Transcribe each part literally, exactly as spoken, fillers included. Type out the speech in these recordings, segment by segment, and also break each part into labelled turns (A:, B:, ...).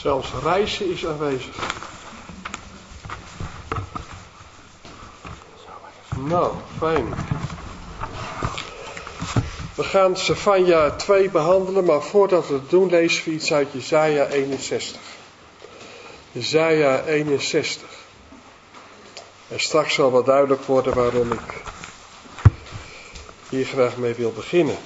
A: Zelfs reizen is aanwezig. Nou, fijn. We gaan Sefanja twee behandelen, maar voordat we het doen lezen we iets uit Jesaja eenenzestig. Jesaja eenenzestig. En straks zal wel duidelijk worden waarom ik hier graag mee wil beginnen.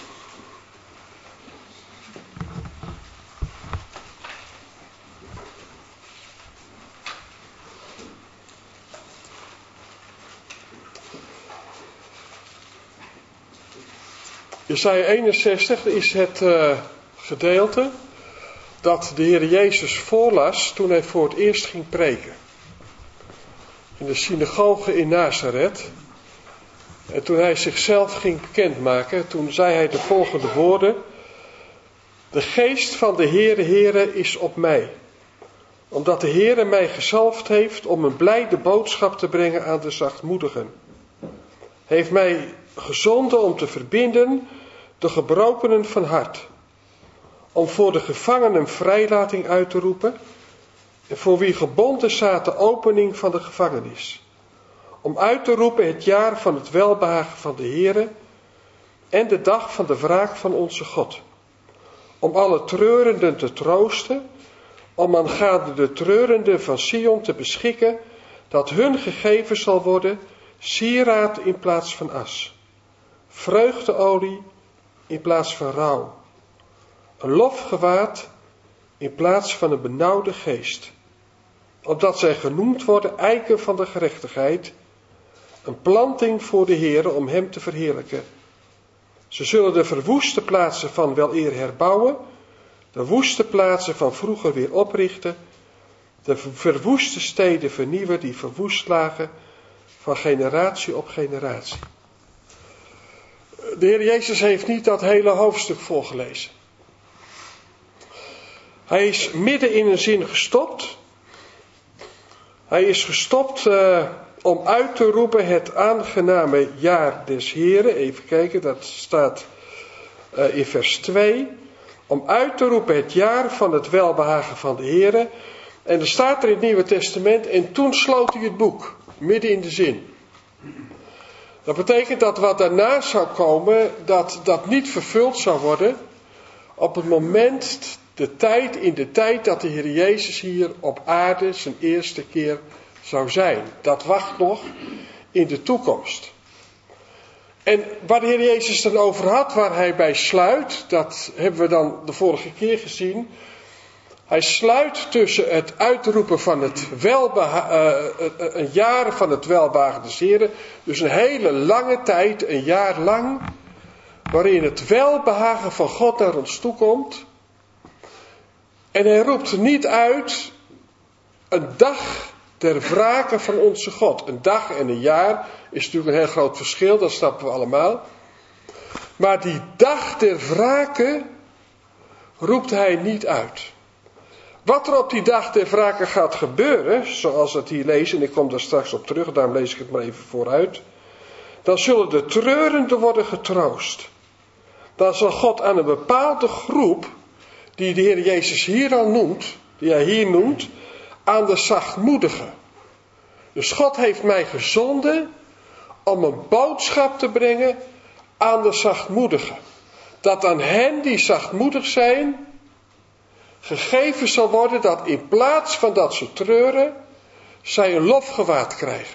A: Jesaja eenenzestig is het uh, gedeelte dat de Heer Jezus voorlas toen hij voor het eerst ging preken. In de synagoge in Nazareth. En toen hij zichzelf ging bekendmaken, toen zei hij de volgende woorden. De geest van de Heere Heere is op mij. Omdat de Heere mij gezalfd heeft om een blijde boodschap te brengen aan de zachtmoedigen. Hij heeft mij gezonden om te verbinden de gebrokenen van hart. Om voor de gevangenen vrijlating uit te roepen. En voor wie gebonden zaten opening van de gevangenis. Om uit te roepen het jaar van het welbehagen van de Heere. En de dag van de wraak van onze God. Om alle treurenden te troosten. Om aangaande de treurenden van Sion te beschikken. Dat hun gegeven zal worden sieraad in plaats van as. Vreugdeolie in plaats van rouw. Een lofgewaad in plaats van een benauwde geest. Opdat zij genoemd worden eiken van de gerechtigheid. Een planting voor de Heere om hem te verheerlijken. Ze zullen de verwoeste plaatsen van weleer herbouwen. De woeste plaatsen van vroeger weer oprichten. De verwoeste steden vernieuwen die verwoest lagen. Van generatie op generatie. De Heer Jezus heeft niet dat hele hoofdstuk voorgelezen. Hij is midden in een zin gestopt. Hij is gestopt uh, om uit te roepen het aangename jaar des Heren. Even kijken, dat staat uh, in vers twee. Om uit te roepen het jaar van het welbehagen van de Heren. En er staat er in het Nieuwe Testament, en toen sloot hij het boek, midden in de zin. Dat betekent dat wat daarna zou komen, dat dat niet vervuld zou worden op het moment, de tijd, in de tijd dat de Heer Jezus hier op aarde zijn eerste keer zou zijn. Dat wacht nog in de toekomst. En waar de Heer Jezus dan over had, waar hij bij sluit, dat hebben we dan de vorige keer gezien. Hij sluit tussen het uitroepen van het welbeha- uh, een jaar van het welbehagen des Heren. Dus een hele lange tijd, een jaar lang, waarin het welbehagen van God naar ons toe komt. En hij roept niet uit een dag ter wrake van onze God. Een dag en een jaar is natuurlijk een heel groot verschil, dat snappen we allemaal. Maar die dag ter wrake roept hij niet uit. Wat er op die dag ter wrake gaat gebeuren, zoals het hier lezen, en ik kom daar straks op terug, daarom lees ik het maar even vooruit. Dan zullen de treurenden worden getroost. Dan zal God aan een bepaalde groep, die de Heer Jezus hier al noemt, die hij hier noemt, aan de zachtmoedigen. Dus God heeft mij gezonden om een boodschap te brengen aan de zachtmoedigen. Dat aan hen die zachtmoedig zijn, gegeven zal worden dat in plaats van dat ze treuren, zij een lofgewaad krijgen.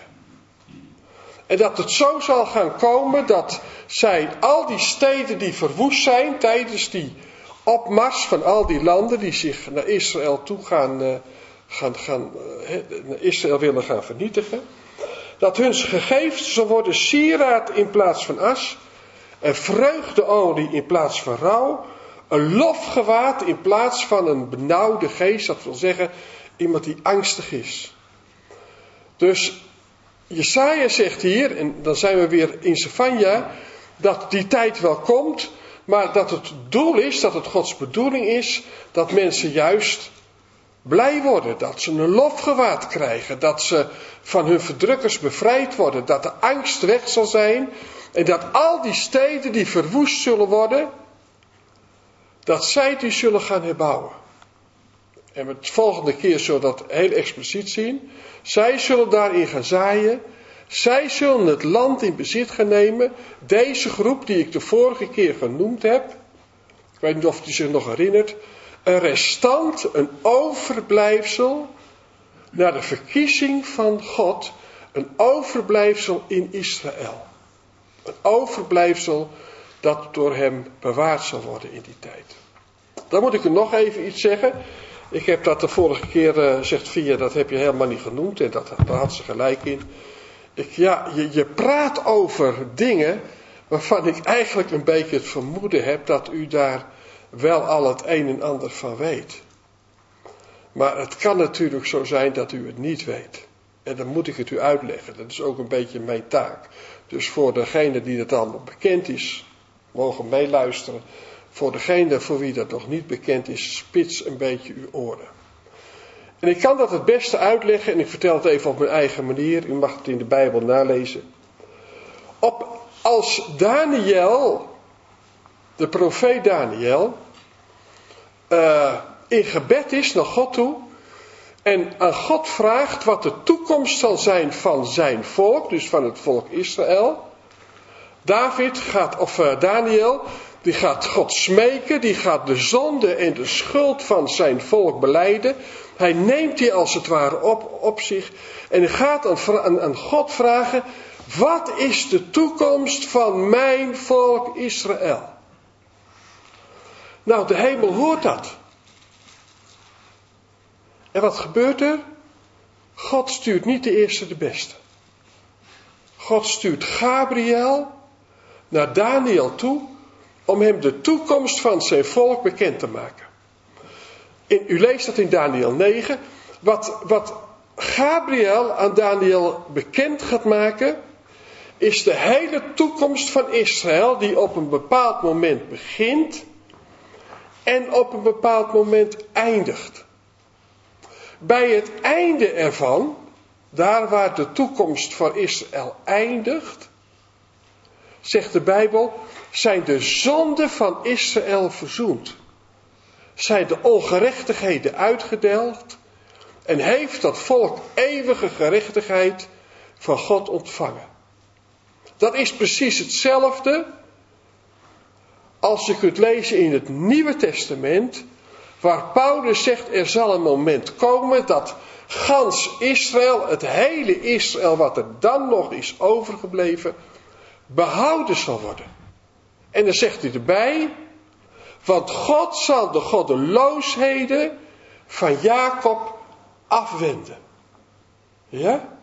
A: En dat het zo zal gaan komen dat zij al die steden die verwoest zijn tijdens die opmars van al die landen die zich naar Israël toe gaan, uh, gaan, gaan uh, naar Israël willen gaan vernietigen, dat hun gegeven zal worden sieraad in plaats van as, en vreugdeolie in plaats van rouw, een lofgewaad in plaats van een benauwde geest, dat wil zeggen iemand die angstig is. Dus Jesaja zegt hier, en dan zijn we weer in Sefanja, dat die tijd wel komt, maar dat het doel is, dat het Gods bedoeling is, dat mensen juist blij worden, dat ze een lofgewaad krijgen, dat ze van hun verdrukkers bevrijd worden, dat de angst weg zal zijn en dat al die steden die verwoest zullen worden, dat zij die zullen gaan herbouwen. En we de volgende keer zullen we dat heel expliciet zien. Zij zullen daarin gaan zaaien. Zij zullen het land in bezit gaan nemen. Deze groep die ik de vorige keer genoemd heb. Ik weet niet of u zich nog herinnert. Een restant, een overblijfsel naar de verkiezing van God. Een overblijfsel in Israël. Een overblijfsel dat door hem bewaard zal worden in die tijd. Dan moet ik u nog even iets zeggen. Ik heb dat de vorige keer, uh, zegt Via, dat heb je helemaal niet genoemd. En dat, daar had ze gelijk in. Ik, ja, je, je praat over dingen waarvan ik eigenlijk een beetje het vermoeden heb dat u daar wel al het een en ander van weet. Maar het kan natuurlijk zo zijn dat u het niet weet. En dan moet ik het u uitleggen. Dat is ook een beetje mijn taak. Dus voor degene die het allemaal bekend is, mogen meeluisteren. Voor degene voor wie dat nog niet bekend is, spits een beetje uw oren. En ik kan dat het beste uitleggen, en ik vertel het even op mijn eigen manier. U mag het in de Bijbel nalezen. Op, als Daniel, de profeet Daniel, uh, in gebed is naar God toe, en aan God vraagt wat de toekomst zal zijn van zijn volk, dus van het volk Israël. David gaat, of uh, Daniel, die gaat God smeken, die gaat de zonde en de schuld van zijn volk belijden. Hij neemt die als het ware op, op zich en hij gaat aan, aan, aan God vragen, wat is de toekomst van mijn volk Israël? Nou, de hemel hoort dat. En wat gebeurt er? God stuurt niet de eerste de beste. God stuurt Gabriel naar Daniel toe om hem de toekomst van zijn volk bekend te maken. In, u leest dat in Daniel negen. Wat, wat Gabriel aan Daniel bekend gaat maken, is de hele toekomst van Israël die op een bepaald moment begint en op een bepaald moment eindigt. Bij het einde ervan, daar waar de toekomst van Israël eindigt, zegt de Bijbel, zijn de zonden van Israël verzoend. Zijn de ongerechtigheden uitgedeeld en heeft dat volk eeuwige gerechtigheid van God ontvangen. Dat is precies hetzelfde als je kunt lezen in het Nieuwe Testament, waar Paulus zegt, er zal een moment komen dat gans Israël, het hele Israël wat er dan nog is overgebleven, behouden zal worden. En dan zegt hij erbij, want God zal de goddeloosheden van Jacob afwenden. Ja?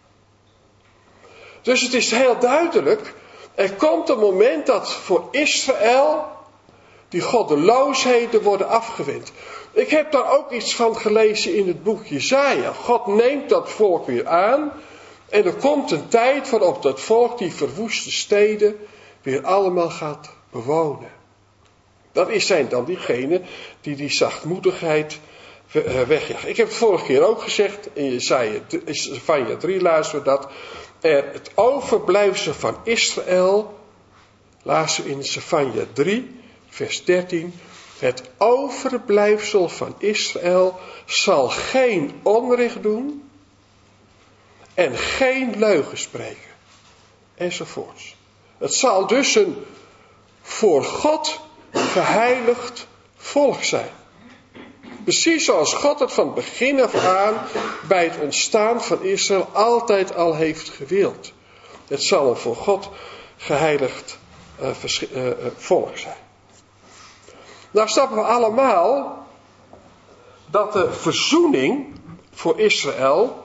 A: Dus het is heel duidelijk, er komt een moment dat voor Israël die goddeloosheden worden afgewend. Ik heb daar ook iets van gelezen in het boek Jesaja. God neemt dat volk weer aan. En er komt een tijd waarop dat volk die verwoeste steden weer allemaal gaat bewonen. Dat is zijn dan diegenen die die zachtmoedigheid wegjagen. Ik heb het vorige keer ook gezegd, in Jesaja drie lazen we dat. Er het overblijfsel van Israël, lazen we in Jesaja drie, vers dertien. Het overblijfsel van Israël zal geen onrecht doen en geen leugen spreken. Enzovoorts. Het zal dus een voor God geheiligd volk zijn. Precies zoals God het van begin af aan bij het ontstaan van Israël altijd al heeft gewild. Het zal een voor God geheiligd uh, vers- uh, uh, volk zijn. Nou snappen we allemaal dat de verzoening voor Israël,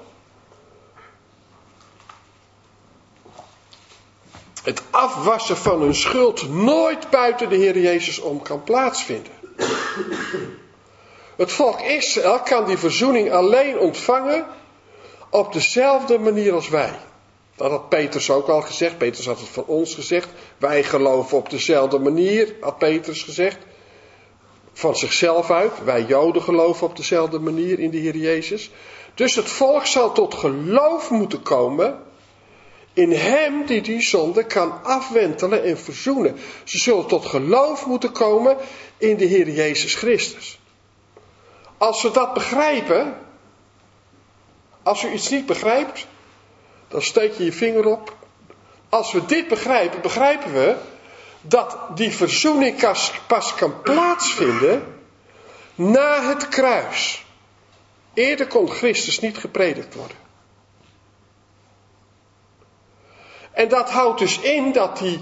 A: het afwassen van hun schuld, nooit buiten de Heer Jezus om kan plaatsvinden. Het volk Israël kan die verzoening alleen ontvangen op dezelfde manier als wij. Dat had Petrus ook al gezegd. Petrus had het van ons gezegd. Wij geloven op dezelfde manier, had Petrus gezegd. Van zichzelf uit. Wij Joden geloven op dezelfde manier in de Heer Jezus. Dus het volk zal tot geloof moeten komen in hem die die zonde kan afwentelen en verzoenen. Ze zullen tot geloof moeten komen in de Heer Jezus Christus. Als we dat begrijpen, als u iets niet begrijpt, dan steek je je vinger op. Als we dit begrijpen, begrijpen we dat die verzoening pas kan plaatsvinden na het kruis. Eerder kon Christus niet gepredikt worden. En dat houdt dus in dat die,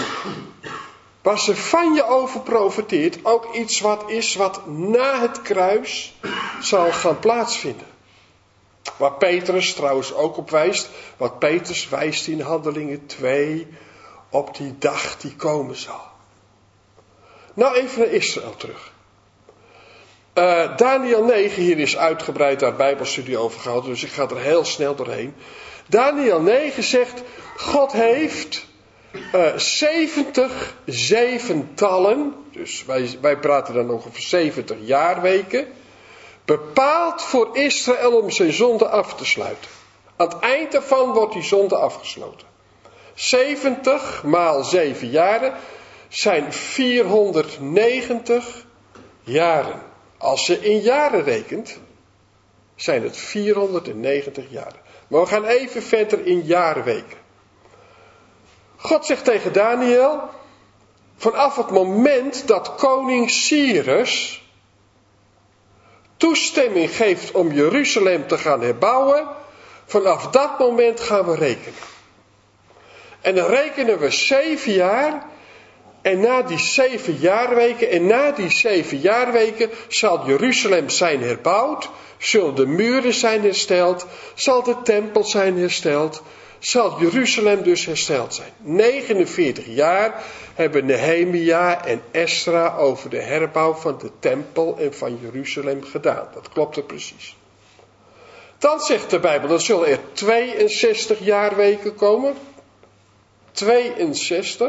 A: waar ze van je over profeteert, ook iets wat is wat na het kruis zal gaan plaatsvinden. Waar Petrus trouwens ook op wijst, wat Petrus wijst in Handelingen twee, op die dag die komen zal. Nou even naar Israël terug. Uh, Daniel negen, hier is uitgebreid daar Bijbelstudie over gehouden, dus ik ga er heel snel doorheen. Daniel negen zegt, God heeft uh, zeventig zeventallen, dus wij, wij praten dan nog over zeventig jaarweken, bepaald voor Israël om zijn zonde af te sluiten. Aan het eind daarvan wordt die zonde afgesloten. zeventig maal zeven jaren zijn vierhonderdnegentig jaren. Als je in jaren rekent, zijn het vierhonderdnegentig jaren. Maar we gaan even verder in jaarweken. God zegt tegen Daniel, vanaf het moment dat koning Cyrus toestemming geeft om Jeruzalem te gaan herbouwen, vanaf dat moment gaan we rekenen. En dan rekenen we zeven jaar. En na die zeven jaarweken, en na die zeven jaarweken zal Jeruzalem zijn herbouwd, zullen de muren zijn hersteld, zal de tempel zijn hersteld, zal Jeruzalem dus hersteld zijn. negenenveertig jaar hebben Nehemia en Esra over de herbouw van de tempel en van Jeruzalem gedaan. Dat klopt er precies. Dan zegt de Bijbel, dan zullen er tweeënzestig jaarweken komen. tweeënzestig.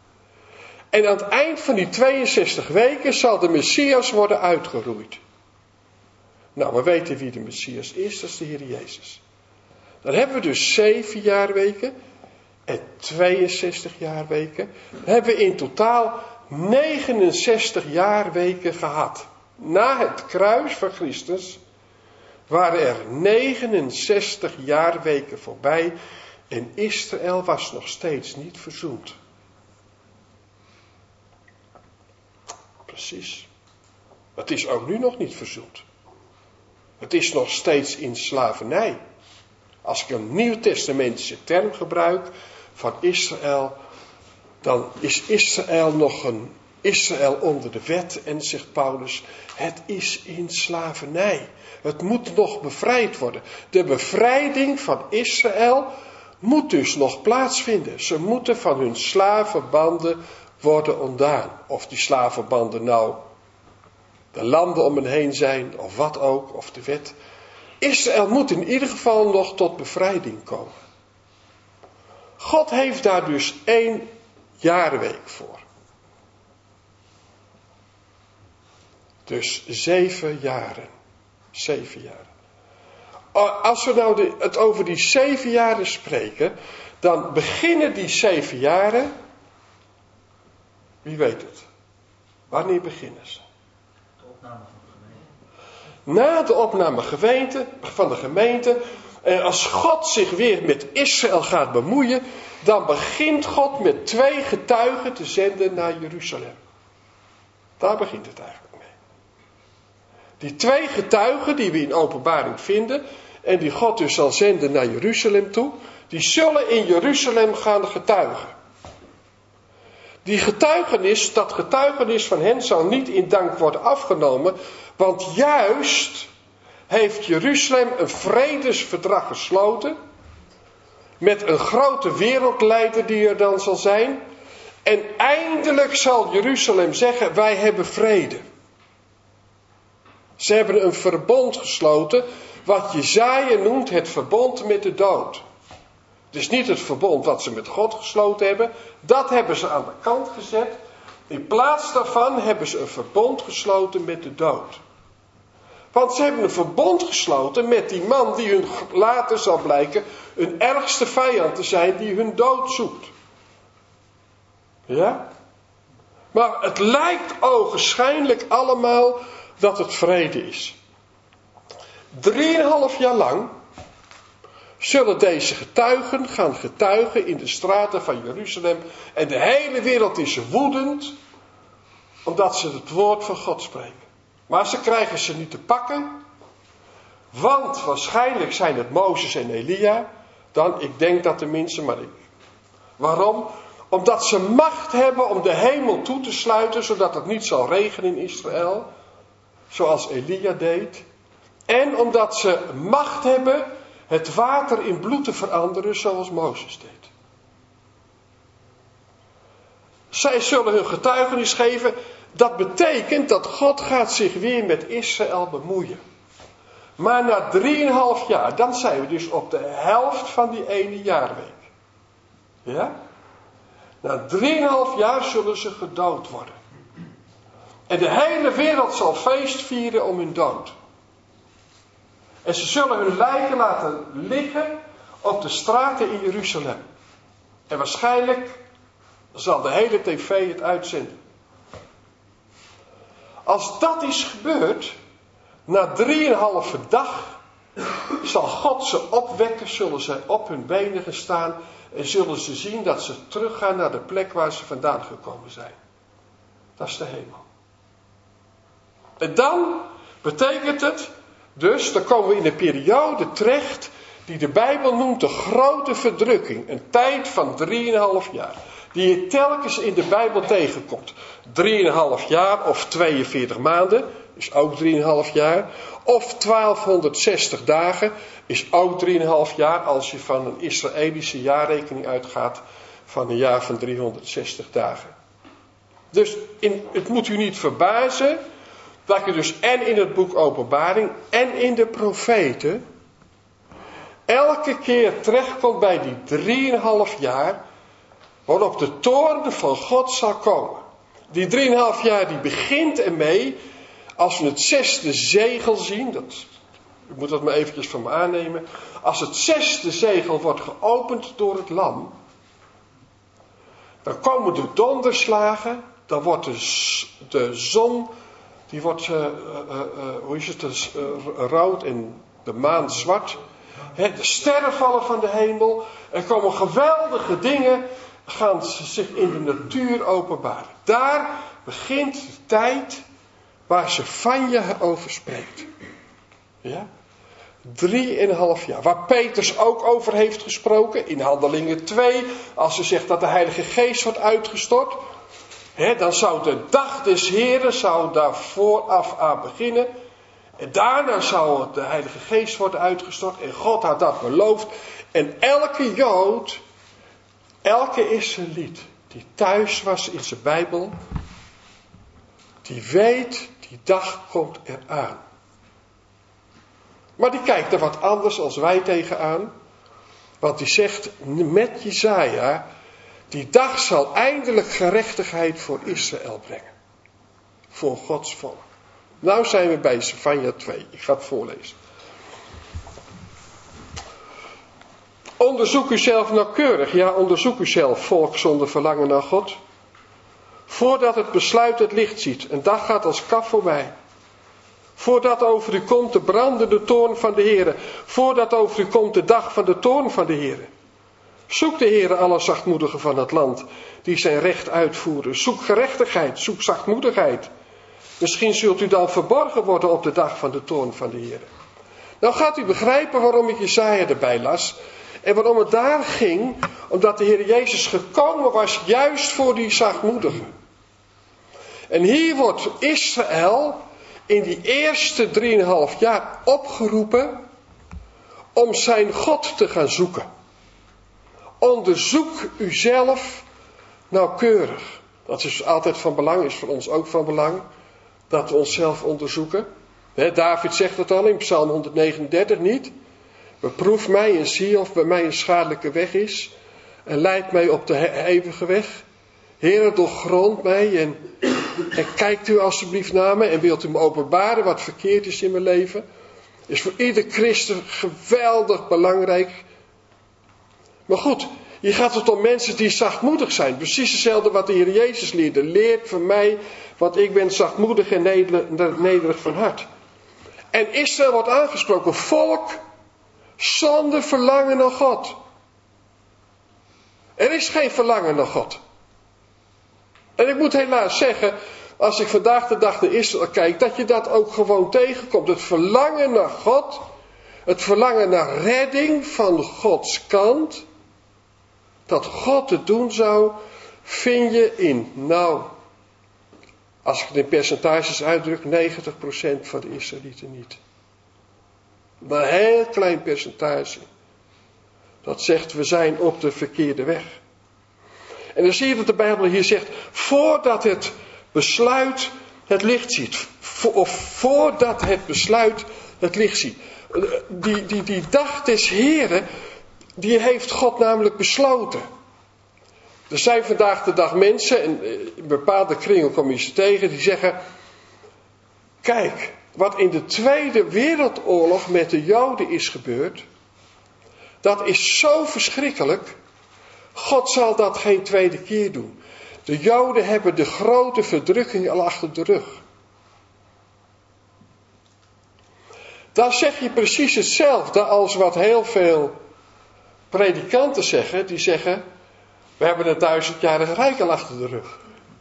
A: En aan het eind van die tweeënzestig weken zal de Messias worden uitgeroeid. Nou, we weten wie de Messias is, dat is de Heer Jezus. Dan hebben we dus zeven jaarweken en tweeënzestig jaarweken. Dan hebben we in totaal negenenzestig jaarweken gehad. Na het kruis van Christus waren er negenenzestig jaarweken voorbij en Israël was nog steeds niet verzoend. Precies. Het is ook nu nog niet verzoend. Het is nog steeds in slavernij. Als ik een nieuwtestamentische term gebruik van Israël, dan is Israël nog een Israël onder de wet. En zegt Paulus, het is in slavernij. Het moet nog bevrijd worden. De bevrijding van Israël moet dus nog plaatsvinden. Ze moeten van hun slavenbanden worden ontdaan. Of die slavenbanden nou de landen om hen heen zijn, of wat ook, of de wet. Israël moet in ieder geval nog tot bevrijding komen. God heeft daar dus één jaarweek voor. Dus zeven jaren. Zeven jaren. Als we nou de, het over die zeven jaren spreken, dan beginnen die zeven jaren. Wie weet het? Wanneer beginnen ze?
B: De opname van de gemeente.
A: Na de opname gemeente, van de gemeente. En als God zich weer met Israël gaat bemoeien, dan begint God met twee getuigen te zenden naar Jeruzalem. Daar begint het eigenlijk mee. Die twee getuigen die we in Openbaring vinden en die God dus zal zenden naar Jeruzalem toe, die zullen in Jeruzalem gaan getuigen. Die getuigenis, dat getuigenis van hen zal niet in dank worden afgenomen, want juist heeft Jeruzalem een vredesverdrag gesloten met een grote wereldleider die er dan zal zijn. En eindelijk zal Jeruzalem zeggen, wij hebben vrede. Ze hebben een verbond gesloten, wat Jesaja noemt het verbond met de dood. Het is niet het verbond wat ze met God gesloten hebben. Dat hebben ze aan de kant gezet. In plaats daarvan hebben ze een verbond gesloten met de dood. Want ze hebben een verbond gesloten met die man die hun later zal blijken hun ergste vijand te zijn, die hun dood zoekt. Ja? Maar het lijkt ogenschijnlijk allemaal dat het vrede is. Drieënhalf jaar lang zullen deze getuigen gaan getuigen in de straten van Jeruzalem. En de hele wereld is woedend, omdat ze het woord van God spreken. Maar ze krijgen ze niet te pakken, want waarschijnlijk zijn het Mozes en Elia. Dan, ik denk dat tenminste, maar ik. Waarom? Omdat ze macht hebben om de hemel toe te sluiten, zodat het niet zal regenen in Israël, zoals Elia deed. En omdat ze macht hebben het water in bloed te veranderen, zoals Mozes deed. Zij zullen hun getuigenis geven. Dat betekent dat God gaat zich weer met Israël bemoeien. Maar na drieënhalf jaar, dan zijn we dus op de helft van die ene jaarweek. Ja? Na drieënhalf jaar zullen ze gedood worden. En de hele wereld zal feest vieren om hun dood. En ze zullen hun lijken laten liggen op de straten in Jeruzalem. En waarschijnlijk zal de hele tv het uitzenden. Als dat is gebeurd, na drieënhalve dag, zal God ze opwekken, zullen zij op hun benen gaan staan en zullen ze zien dat ze teruggaan naar de plek waar ze vandaan gekomen zijn. Dat is de hemel. En dan betekent het, dus dan komen we in een periode terecht die de Bijbel noemt de grote verdrukking. Een tijd van drieënhalf jaar. Die je telkens in de Bijbel tegenkomt. Drieënhalf jaar of tweeënveertig maanden is ook drieënhalf jaar. Of twaalfhonderdzestig dagen is ook drieënhalf jaar als je van een Israëlische jaarrekening uitgaat van een jaar van driehonderdzestig dagen. Dus in, het moet u niet verbazen dat je dus en in het boek Openbaring en in de profeten elke keer terechtkomt bij die drieënhalf jaar waarop de toorn van God zal komen. Die drieënhalf jaar die begint ermee als we het zesde zegel zien. Dat, u moet dat maar eventjes van me aannemen. Als het zesde zegel wordt geopend door het lam. Dan komen de donderslagen. Dan wordt de, de zon. Die wordt uh, uh, uh, hoe is het, uh, rood en de maan zwart. He, de sterren vallen van de hemel. Er komen geweldige dingen. Gaan ze zich in de natuur openbaren. Daar begint de tijd waar ze van je over spreekt. Ja? Drieënhalf jaar. Waar Petrus ook over heeft gesproken. In Handelingen twee. Als ze zegt dat de Heilige Geest wordt uitgestort. He, dan zou de dag des Heren zou daar vooraf aan beginnen. En daarna zou de Heilige Geest worden uitgestort. En God had dat beloofd. En elke Jood, elke Israëliet die thuis was in zijn Bijbel, die weet, die dag komt eraan. Maar die kijkt er wat anders als wij tegenaan. Want die zegt met Jesaja, die dag zal eindelijk gerechtigheid voor Israël brengen. Voor Gods volk. Nou zijn we bij Zefanja twee. Ik ga het voorlezen. Onderzoek uzelf nauwkeurig. Ja, onderzoek uzelf, volk zonder verlangen naar God. Voordat het besluit het licht ziet. Een dag gaat als kaf voorbij. Voordat over u komt de brandende toorn van de Heere. Voordat over u komt de dag van de toorn van de Heere. Zoek de Heere alle zachtmoedigen van het land. Die zijn recht uitvoeren. Zoek gerechtigheid. Zoek zachtmoedigheid. Misschien zult u dan verborgen worden op de dag van de toorn van de Heere. Nou gaat u begrijpen waarom ik Jesaja erbij las. En waarom het daar ging. Omdat de Heer Jezus gekomen was juist voor die zachtmoedigen. En hier wordt Israël in die eerste drieënhalf jaar opgeroepen om zijn God te gaan zoeken. Onderzoek uzelf nauwkeurig. Dat is altijd van belang, is voor ons ook van belang. Dat we onszelf onderzoeken. He, David zegt het al in Psalm honderdnegenendertig niet. Beproef mij en zie of bij mij een schadelijke weg is. En leid mij op de eeuwige weg. Heere, doorgrond mij en, en kijkt u alstublieft naar me. En wilt u me openbaren wat verkeerd is in mijn leven. Is voor ieder christen geweldig belangrijk. Maar goed, hier gaat het om mensen die zachtmoedig zijn. Precies hetzelfde wat de Heer Jezus leerde. Leert van mij, want ik ben zachtmoedig en nederig van hart. En Israël wordt aangesproken, volk zonder verlangen naar God. Er is geen verlangen naar God. En ik moet helaas zeggen, als ik vandaag de dag naar Israël kijk, dat je dat ook gewoon tegenkomt. Het verlangen naar God, het verlangen naar redding van Gods kant, dat God het doen zou, vind je in, nou, als ik het in percentages uitdruk, negentig procent van de Israëlieten niet. Maar een heel klein percentage. Dat zegt, we zijn op de verkeerde weg. En dan zie je dat de Bijbel hier zegt, voordat het besluit het licht ziet. Of voordat het besluit het licht ziet. Die, die, die dag des Heren, die heeft God namelijk besloten. Er zijn vandaag de dag mensen, en in bepaalde kringen kom je ze tegen, die zeggen, kijk, wat in de Tweede Wereldoorlog met de Joden is gebeurd, dat is zo verschrikkelijk. God zal dat geen tweede keer doen. De Joden hebben de grote verdrukking al achter de rug. Dan zeg je precies hetzelfde als wat heel veel predikanten zeggen. Die zeggen, we hebben het duizendjarig rijk al achter de rug.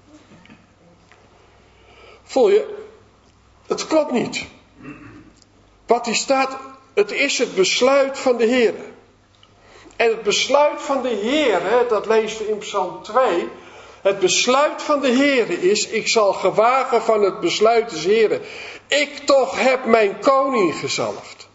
A: Voel je, het klopt niet. Wat hier staat, het is het besluit van de Heer. En het besluit van de Heer, dat lezen we in Psalm twee. Het besluit van de Heer is, ik zal gewagen van het besluit des Heeren. Ik toch heb mijn koning gezalfd.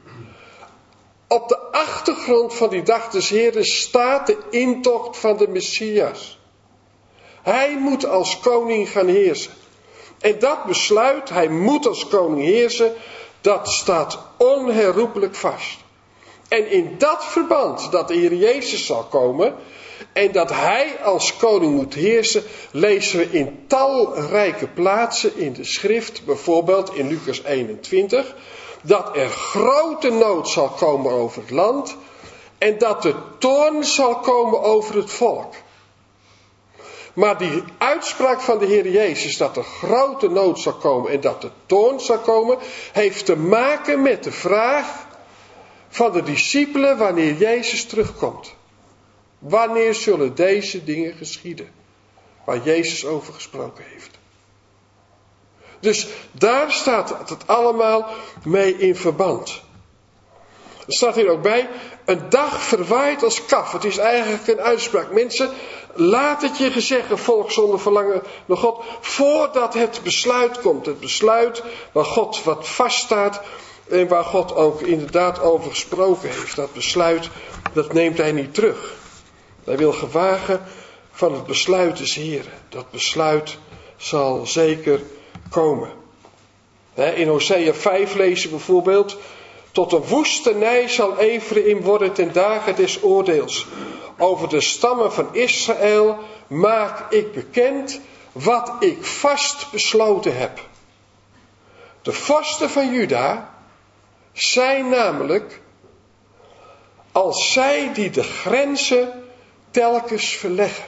A: Op de achtergrond van die dag des Heeren staat de intocht van de Messias. Hij moet als koning gaan heersen. En dat besluit, hij moet als koning heersen, dat staat onherroepelijk vast. En in dat verband dat de Heer Jezus zal komen en dat hij als koning moet heersen, lezen we in talrijke plaatsen in de schrift, bijvoorbeeld in Lucas eenentwintig, dat er grote nood zal komen over het land en dat de toorn zal komen over het volk. Maar die uitspraak van de Heer Jezus dat er grote nood zal komen en dat de toorn zal komen, heeft te maken met de vraag van de discipelen wanneer Jezus terugkomt. Wanneer zullen deze dingen geschieden? Waar Jezus over gesproken heeft. Dus daar staat het allemaal mee in verband. Er staat hier ook bij, een dag verwaait als kaf. Het is eigenlijk een uitspraak. Mensen, laat het je gezeggen, volk zonder verlangen naar God, voordat het besluit komt. Het besluit waar God wat vaststaat en waar God ook inderdaad over gesproken heeft. Dat besluit, dat neemt hij niet terug. Hij wil gewagen van het besluit des Heren. Dat besluit zal zeker komen. In Hosea vijf lezen we bijvoorbeeld, tot een woestenij zal Ephraim worden ten dagen des oordeels. Over de stammen van Israël maak ik bekend wat ik vast besloten heb. De vorsten van Juda zijn namelijk als zij die de grenzen telkens verleggen.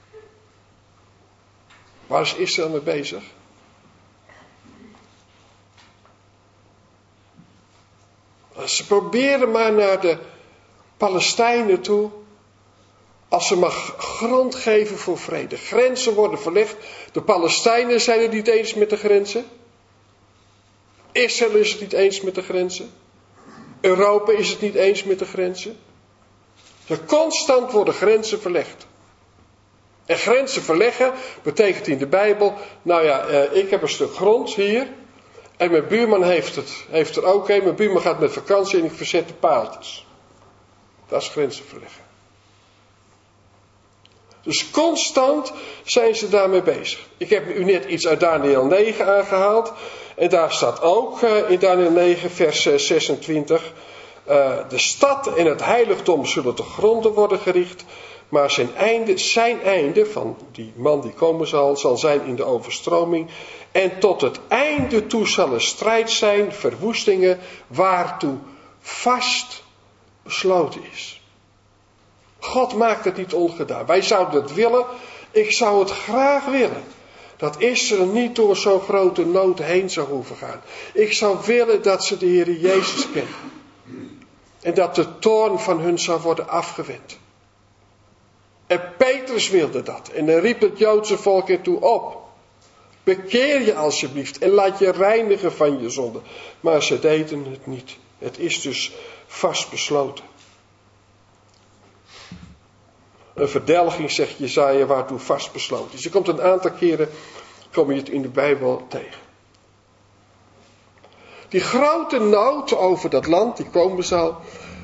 A: Waar is Israël mee bezig? Ze proberen maar naar de Palestijnen toe. Als ze maar grond geven voor vrede. Grenzen worden verlegd. De Palestijnen zijn het niet eens met de grenzen. Israël is het niet eens met de grenzen. Europa is het niet eens met de grenzen. Dus constant worden grenzen verlegd. En grenzen verleggen betekent in de Bijbel, nou ja, eh, ik heb een stuk grond hier. En mijn buurman heeft het, heeft er ook een. Mijn buurman gaat met vakantie en ik verzet de paaltjes. Dat is grenzen verleggen. Dus constant zijn ze daarmee bezig. Ik heb u net iets uit Daniël negen aangehaald. En daar staat ook uh, in Daniël negen vers uh, zesentwintig. Uh, de stad en het heiligdom zullen te gronden worden gericht. Maar zijn einde, zijn einde van die man die komen zal, zal zijn in de overstroming. En tot het einde toe zal er strijd zijn, verwoestingen, waartoe vast besloten is. God maakt het niet ongedaan. Wij zouden het willen, ik zou het graag willen. Dat Israël niet door zo'n grote nood heen zou hoeven gaan. Ik zou willen dat ze de Heer Jezus kennen. En dat de toorn van hun zou worden afgewend. En Petrus wilde dat. En hij riep het Joodse volk ertoe op. Bekeer je alsjeblieft en laat je reinigen van je zonde. Maar ze deden het niet. Het is dus vastbesloten. Een verdelging, zegt Jesaja, waartoe vastbesloten is. Je komt een aantal keren, kom je het in de Bijbel tegen. Die grote nood over dat land, die komen zal.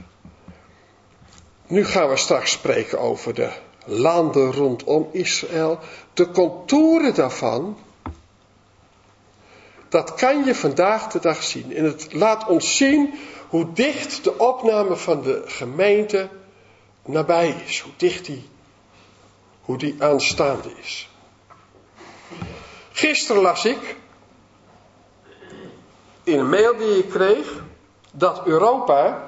A: Nu gaan we straks spreken over de landen rondom Israël. De contouren daarvan, dat kan je vandaag de dag zien. En het laat ons zien hoe dicht de opname van de gemeente nabij is. Hoe dicht die, hoe die aanstaande is. Gisteren las ik in een mail die ik kreeg dat Europa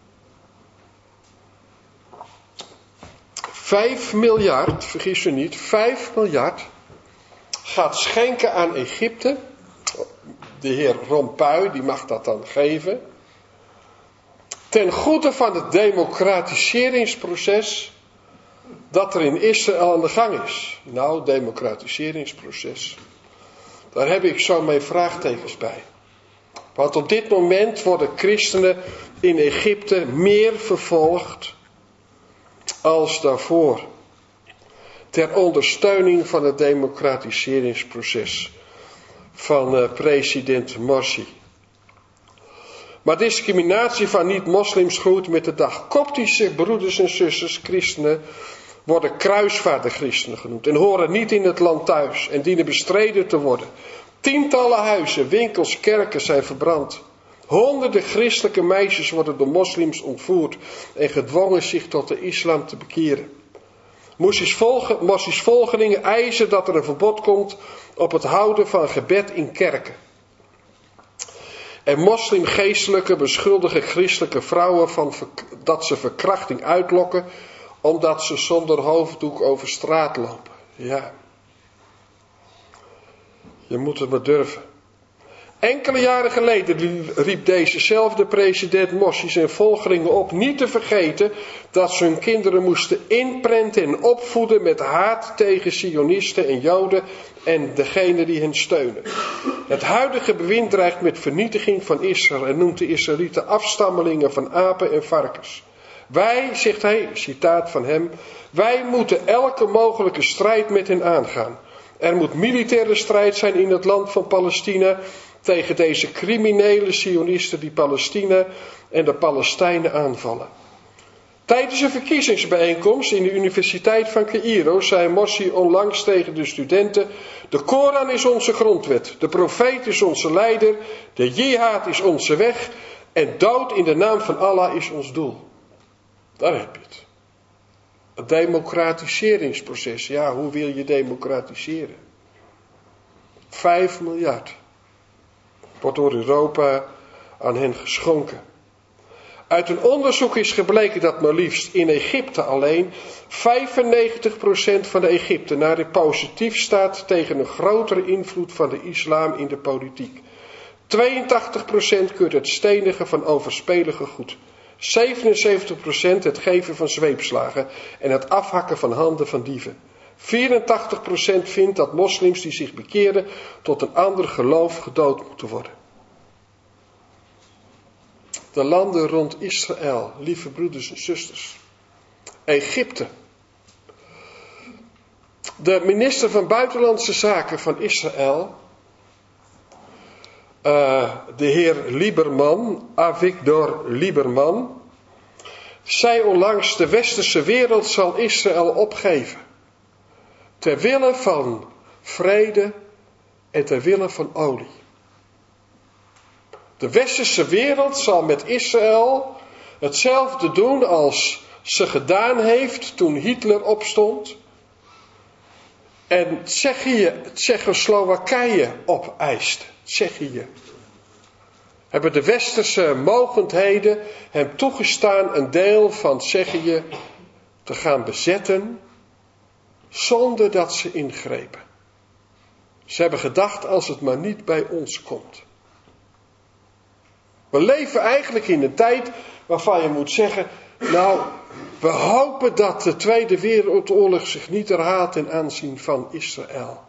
A: vijf miljard, vergis je niet, vijf miljard gaat schenken aan Egypte. De heer Rompuy, die mag dat dan geven. Ten goede van het democratiseringsproces dat er in Israël aan de gang is. Nou, democratiseringsproces. Daar heb ik zo mijn vraagtekens bij. Want op dit moment worden christenen in Egypte meer vervolgd als daarvoor. Ter ondersteuning van het democratiseringsproces van uh, president Morsi. Maar discriminatie van niet-moslims groeit met de dag. Koptische broeders en zusters, christenen, worden kruisvaarderchristenen genoemd. En horen niet in het land thuis en dienen bestreden te worden. Tientallen huizen, winkels, kerken zijn verbrand. Honderden christelijke meisjes worden door moslims ontvoerd en gedwongen zich tot de islam te bekeren. Morsi's volgelingen eisen dat er een verbod komt op het houden van gebed in kerken. En moslimgeestelijken beschuldigen christelijke vrouwen van dat ze verkrachting uitlokken, omdat ze zonder hoofddoek over straat lopen. Ja. Je moet het maar durven. Enkele jaren geleden riep dezezelfde president Morsi zijn volgelingen op niet te vergeten dat ze hun kinderen moesten inprenten en opvoeden met haat tegen Zionisten en Joden en degenen die hen steunen. Het huidige bewind dreigt met vernietiging van Israël en noemt de Israëlieten afstammelingen van apen en varkens. Wij, zegt hij, citaat van hem, wij moeten elke mogelijke strijd met hen aangaan. Er moet militaire strijd zijn in het land van Palestina tegen deze criminele Zionisten die Palestina en de Palestijnen aanvallen. Tijdens een verkiezingsbijeenkomst in de Universiteit van Caïro zei Morsi onlangs tegen de studenten: de Koran is onze grondwet, de profeet is onze leider, de jihad is onze weg en dood in de naam van Allah is ons doel. Daar heb je het. Het democratiseringsproces. Ja, hoe wil je democratiseren? Vijf miljard wordt door Europa aan hen geschonken. Uit een onderzoek is gebleken dat maar liefst in Egypte alleen vijfennegentig procent van de Egyptenaren positief staat tegen een grotere invloed van de islam in de politiek. tweeëntachtig procent keurt het stenigen van overspelige goed. zevenenzeventig procent het geven van zweepslagen en het afhakken van handen van dieven. vierentachtig procent vindt dat moslims die zich bekeren tot een ander geloof gedood moeten worden. De landen rond Israël, lieve broeders en zusters. Egypte. De minister van Buitenlandse Zaken van Israël, uh, de heer Lieberman, Avigdor Lieberman, zei onlangs: de westerse wereld zal Israël opgeven. Ter wille van vrede en ter wille van olie. De westerse wereld zal met Israël hetzelfde doen als ze gedaan heeft toen Hitler opstond en Tsjechië, Tsjechoslowakije opeist. Tsjechië. Hebben de westerse mogendheden hem toegestaan een deel van Tsjechië te gaan bezetten zonder dat ze ingrepen. Ze hebben gedacht, als het maar niet bij ons komt. We leven eigenlijk in een tijd waarvan je moet zeggen, nou, we hopen dat de Tweede Wereldoorlog zich niet herhaalt ten aanzien van Israël.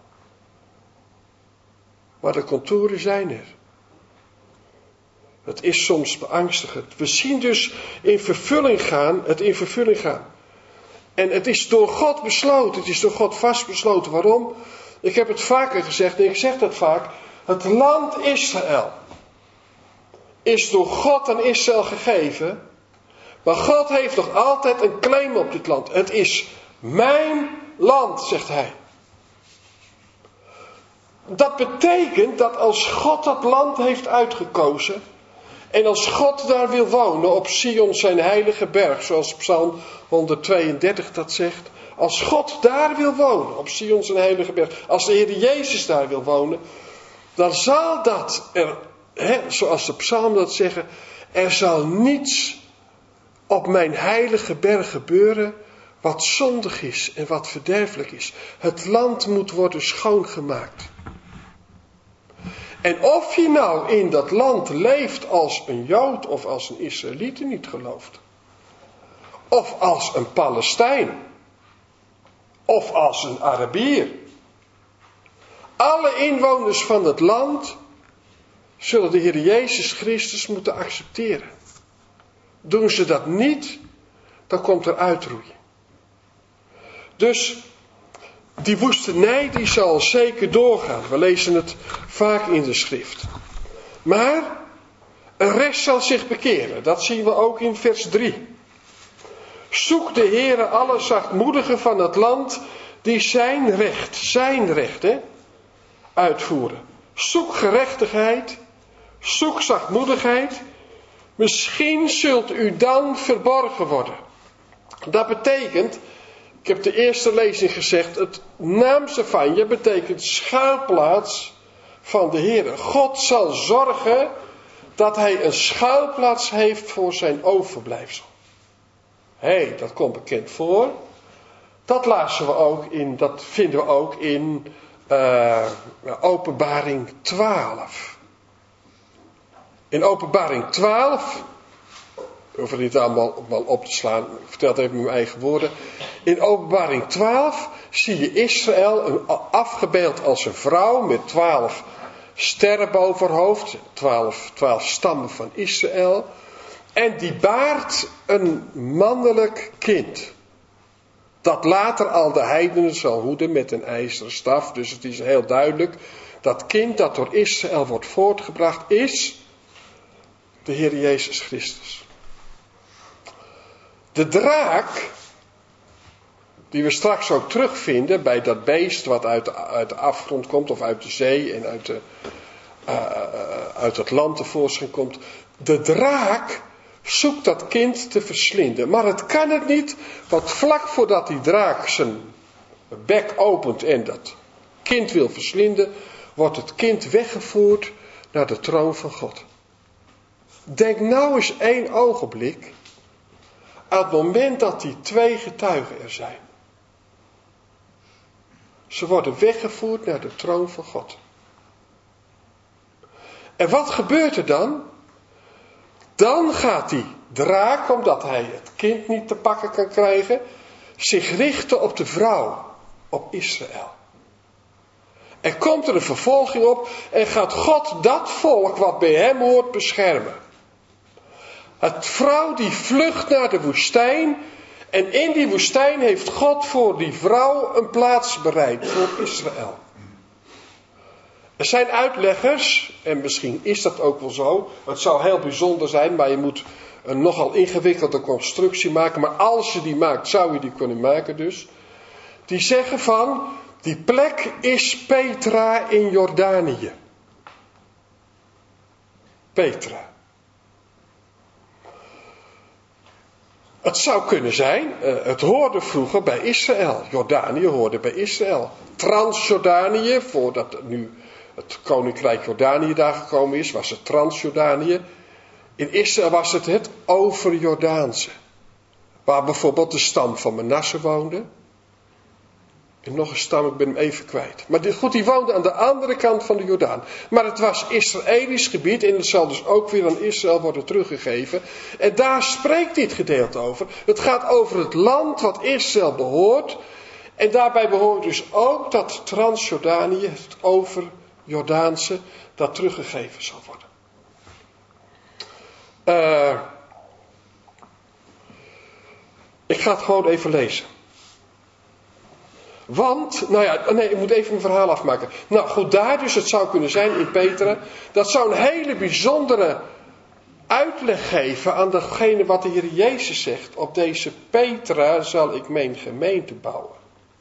A: Maar de contouren zijn er. Het is soms beangstigend. We zien dus in vervulling gaan, het in vervulling gaan. En het is door God besloten, het is door God vastbesloten. Waarom? Ik heb het vaker gezegd en ik zeg dat vaak. Het land Israël is door God aan Israël gegeven. Maar God heeft nog altijd een claim op dit land. Het is mijn land, zegt hij. Dat betekent dat als God dat land heeft uitgekozen. En als God daar wil wonen op Sion zijn heilige berg. Zoals Psalm honderdtweeëndertig dat zegt. Als God daar wil wonen op Sion zijn heilige berg. Als de Heer Jezus daar wil wonen. Dan zal dat er, hè, zoals de psalm dat zeggen. Er zal niets op mijn heilige berg gebeuren wat zondig is en wat verderfelijk is. Het land moet worden schoongemaakt. En of je nou in dat land leeft als een Jood of als een Israëliet die niet gelooft. Of als een Palestijn. Of als een Arabier. Alle inwoners van het land zullen de Heer Jezus Christus moeten accepteren. Doen ze dat niet, dan komt er uitroeiing. Dus die woestenij die zal zeker doorgaan. We lezen het vaak in de schrift. Maar een rest zal zich bekeren. Dat zien we ook in vers drie. Zoek de Heere alle zachtmoedigen van het land die zijn recht, zijn recht hè, uitvoeren. Zoek gerechtigheid, zoek zachtmoedigheid. Misschien zult u dan verborgen worden. Dat betekent, ik heb de eerste lezing gezegd, het naam Zefanja betekent schuilplaats van de Heer. God zal zorgen dat hij een schuilplaats heeft voor zijn overblijfsel. Hé, hey, dat komt bekend voor. Dat lazen we ook in, dat vinden we ook in uh, Openbaring twaalf. In Openbaring twaalf, ik hoef het niet allemaal, allemaal op te slaan, ik vertel het even met mijn eigen woorden. In Openbaring twaalf zie je Israël afgebeeld als een vrouw met twaalf sterren boven haar hoofd, twaalf, twaalf stammen van Israël. En die baart een mannelijk kind. Dat later al de heidenen zal hoeden met een ijzeren staf. Dus het is heel duidelijk. Dat kind dat door Israël wordt voortgebracht is de Heer Jezus Christus. De draak, die we straks ook terugvinden bij dat beest wat uit de, uit de afgrond komt of uit de zee en uit, de, uh, uit het land tevoorschijn komt. De draak zoekt dat kind te verslinden. Maar het kan het niet, want vlak voordat die draak zijn bek opent en dat kind wil verslinden, wordt het kind weggevoerd naar de troon van God. Denk nou eens één ogenblik aan het moment dat die twee getuigen er zijn. Ze worden weggevoerd naar de troon van God. En wat gebeurt er dan? Dan gaat die draak, omdat hij het kind niet te pakken kan krijgen, zich richten op de vrouw, op Israël. Er komt er een vervolging op en gaat God dat volk wat bij hem hoort beschermen. Het vrouw die vlucht naar de woestijn en in die woestijn heeft God voor die vrouw een plaats bereid voor Israël. Er zijn uitleggers, en misschien is dat ook wel zo, het zou heel bijzonder zijn, maar je moet een nogal ingewikkelde constructie maken, maar als je die maakt, zou je die kunnen maken dus. Die zeggen van, die plek is Petra in Jordanië. Petra. Het zou kunnen zijn, het hoorde vroeger bij Israël. Jordanië hoorde bij Israël. Transjordanië, voordat nu het koninkrijk Jordanië daar gekomen is, was het Transjordanië. In Israël was het het overjordaanse. Waar bijvoorbeeld de stam van Manasse woonde. En nog een stam, ik ben hem even kwijt. Maar die, goed, die woonde aan de andere kant van de Jordaan. Maar het was Israëlisch gebied en het zal dus ook weer aan Israël worden teruggegeven. En daar spreekt dit gedeelte over. Het gaat over het land wat Israël behoort. En daarbij behoort dus ook dat Transjordanië, het over-Jordaanse, dat teruggegeven zal worden. Uh, ik ga het gewoon even lezen. Want, nou ja, nee, ik moet even mijn verhaal afmaken. Nou goed, daar dus, het zou kunnen zijn in Petra. Dat zou een hele bijzondere uitleg geven aan degene wat de Heer Jezus zegt. Op deze Petra zal ik mijn gemeente bouwen.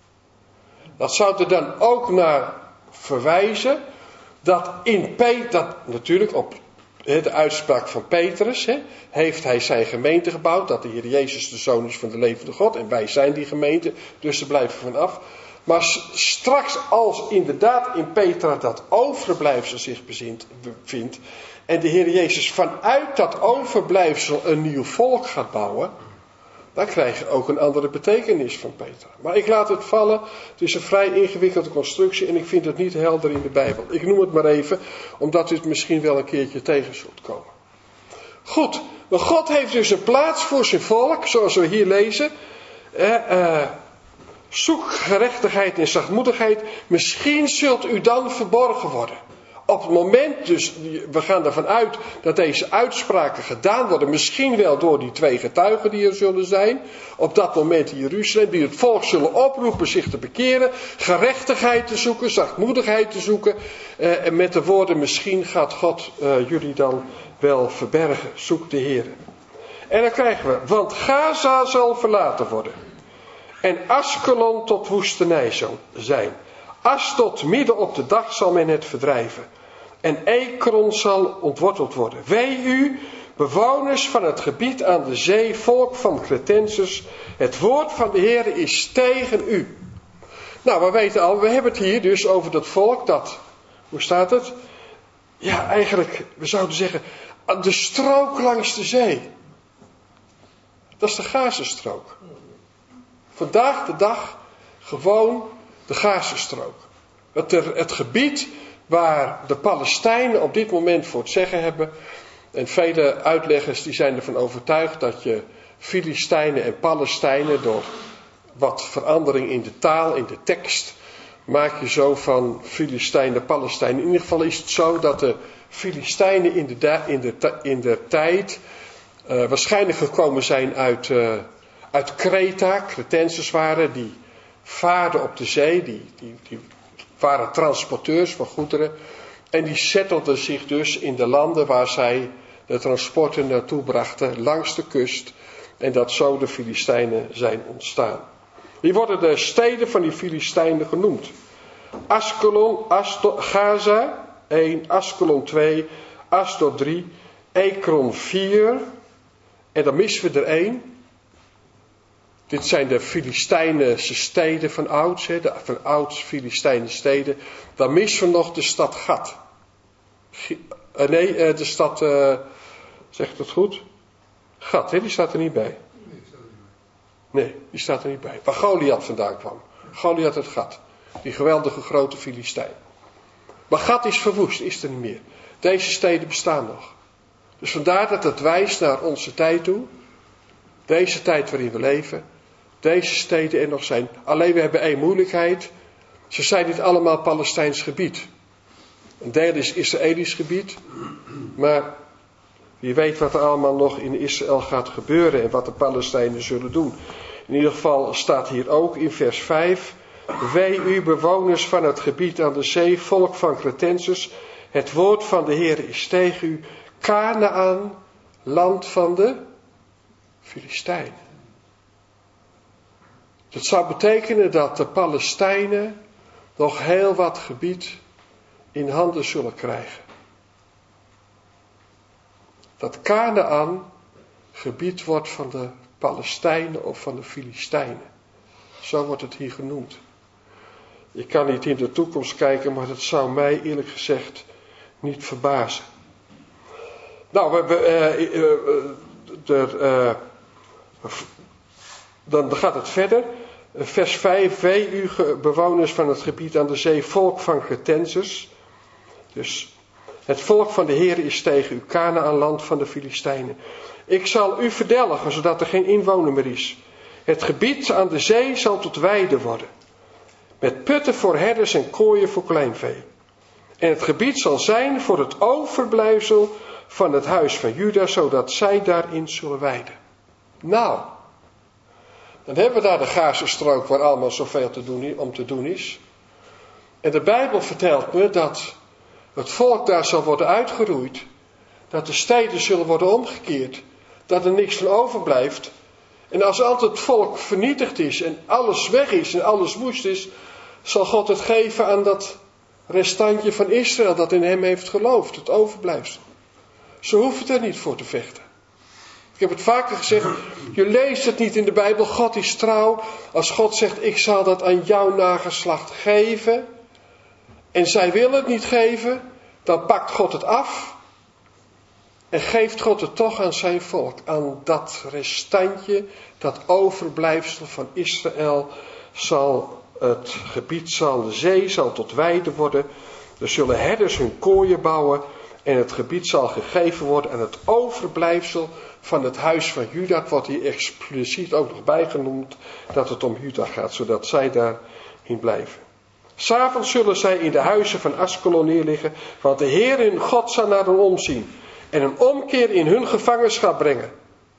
A: Dat zou er dan ook naar verwijzen. Dat in Petra, natuurlijk op de uitspraak van Petrus, he, heeft hij zijn gemeente gebouwd. Dat de Heer Jezus de Zoon is van de levende God. En wij zijn die gemeente, dus daar blijven we vanaf. Maar straks als inderdaad in Petra dat overblijfsel zich bevindt. En de Heer Jezus vanuit dat overblijfsel een nieuw volk gaat bouwen. Dan krijg je ook een andere betekenis van Petra. Maar ik laat het vallen. Het is een vrij ingewikkelde constructie en ik vind het niet helder in de Bijbel. Ik noem het maar even, omdat u het misschien wel een keertje tegen zult komen. Goed, maar God heeft dus een plaats voor zijn volk, zoals we hier lezen. Eh, uh, zoek gerechtigheid en zachtmoedigheid. Misschien zult u dan verborgen worden. Op het moment, dus we gaan ervan uit dat deze uitspraken gedaan worden. Misschien wel door die twee getuigen die er zullen zijn. Op dat moment in Jeruzalem. Die het volk zullen oproepen zich te bekeren. Gerechtigheid te zoeken, zachtmoedigheid te zoeken. Eh, en met de woorden misschien gaat God uh, jullie dan wel verbergen. Zoek de Heer. En dan krijgen we. Want Gaza zal verlaten worden. En Askelon tot woestenij zal zijn. Asdod midden op de dag zal men het verdrijven. En Ekron zal ontworteld worden. Wee u, bewoners van het gebied aan de zee, volk van Cretensers. Het woord van de Heer is tegen u. Nou, we weten al, we hebben het hier dus over dat volk dat, hoe staat het? Ja, eigenlijk, we zouden zeggen, de strook langs de zee. Dat is de Gazastrook. Vandaag de dag gewoon de Gazastrook. Het, het gebied waar de Palestijnen op dit moment voor het zeggen hebben. En vele uitleggers die zijn ervan overtuigd dat je Filistijnen en Palestijnen door wat verandering in de taal, in de tekst, maak je zo van Filistijnen, Palestijnen. In ieder geval is het zo dat de Filistijnen in de, in de, in de tijd uh, waarschijnlijk gekomen zijn uit, uh, uit Kreta. Cretensers waren die vaarden op de zee, die, die, die waren transporteurs van goederen. En die settelden zich dus in de landen waar zij de transporten naartoe brachten, langs de kust. En dat zo de Filistijnen zijn ontstaan. Die worden de steden van die Filistijnen genoemd. Askelon, Asdod, Gaza één, Askelon twee, Asdod drie, Ekron vier. En dan missen we er één. Dit zijn de Filistijnse steden van ouds, hè, de van ouds Filistijnse steden. Dan missen we nog de stad Gat. Uh, nee, uh, de stad, uh, zegt het goed? Gat, hè, die staat er niet bij. Nee, die staat er niet bij. Waar Goliath vandaan kwam. Goliath het Gat. Die geweldige grote Filistijn. Maar Gat is verwoest, is er niet meer. Deze steden bestaan nog. Dus vandaar dat het wijst naar onze tijd toe. Deze tijd waarin we leven. Deze steden er nog zijn. Alleen we hebben één moeilijkheid. Ze zijn niet allemaal Palestijns gebied. Een deel is Israëlisch gebied. Maar wie weet wat er allemaal nog in Israël gaat gebeuren. En wat de Palestijnen zullen doen. In ieder geval staat hier ook in vers vijf. Wee u bewoners van het gebied aan de zee. Volk van Cretensers. Het woord van de Heer is tegen u. Kanaan, land van de Filistijnen. Dat zou betekenen dat de Palestijnen nog heel wat gebied in handen zullen krijgen. Dat Kanaan gebied wordt van de Palestijnen of van de Filistijnen. Zo wordt het hier genoemd. Ik kan niet in de toekomst kijken, maar dat zou mij eerlijk gezegd niet verbazen. Nou, we hebben uh, uh, uh, uh, dan gaat het verder. Vers vijf, wee u bewoners van het gebied aan de zee, volk van Getensers. Dus het volk van de Heer is tegen u, Kanaan, land van de Filistijnen. Ik zal u verdelgen, zodat er geen inwoner meer is. Het gebied aan de zee zal tot weide worden. Met putten voor herders en kooien voor kleinvee. En het gebied zal zijn voor het overblijfsel van het huis van Juda, zodat zij daarin zullen weiden. Nou, dan hebben we daar de Gazastrook waar allemaal zoveel te doen, om te doen is. En de Bijbel vertelt me dat het volk daar zal worden uitgeroeid. Dat de steden zullen worden omgekeerd. Dat er niks van overblijft. En als altijd het volk vernietigd is en alles weg is en alles woest is, zal God het geven aan dat restantje van Israël dat in hem heeft geloofd, het overblijfsel. Ze hoeven er niet voor te vechten. Ik heb het vaker gezegd, je leest het niet in de Bijbel, God is trouw. Als God zegt, ik zal dat aan jouw nageslacht geven, en zij willen het niet geven, dan pakt God het af. En geeft God het toch aan zijn volk, aan dat restantje, dat overblijfsel van Israël, zal het gebied, zal de zee, zal tot weide worden. Er zullen herders hun kooien bouwen en het gebied zal gegeven worden aan het overblijfsel van het huis van Juda. Het wordt hier expliciet ook nog bijgenoemd dat het om Juda gaat, zodat zij daarin blijven. 'S'avonds zullen zij in de huizen van Askelon neerliggen, want de Heer hun God zal naar hen omzien en een omkeer in hun gevangenschap brengen.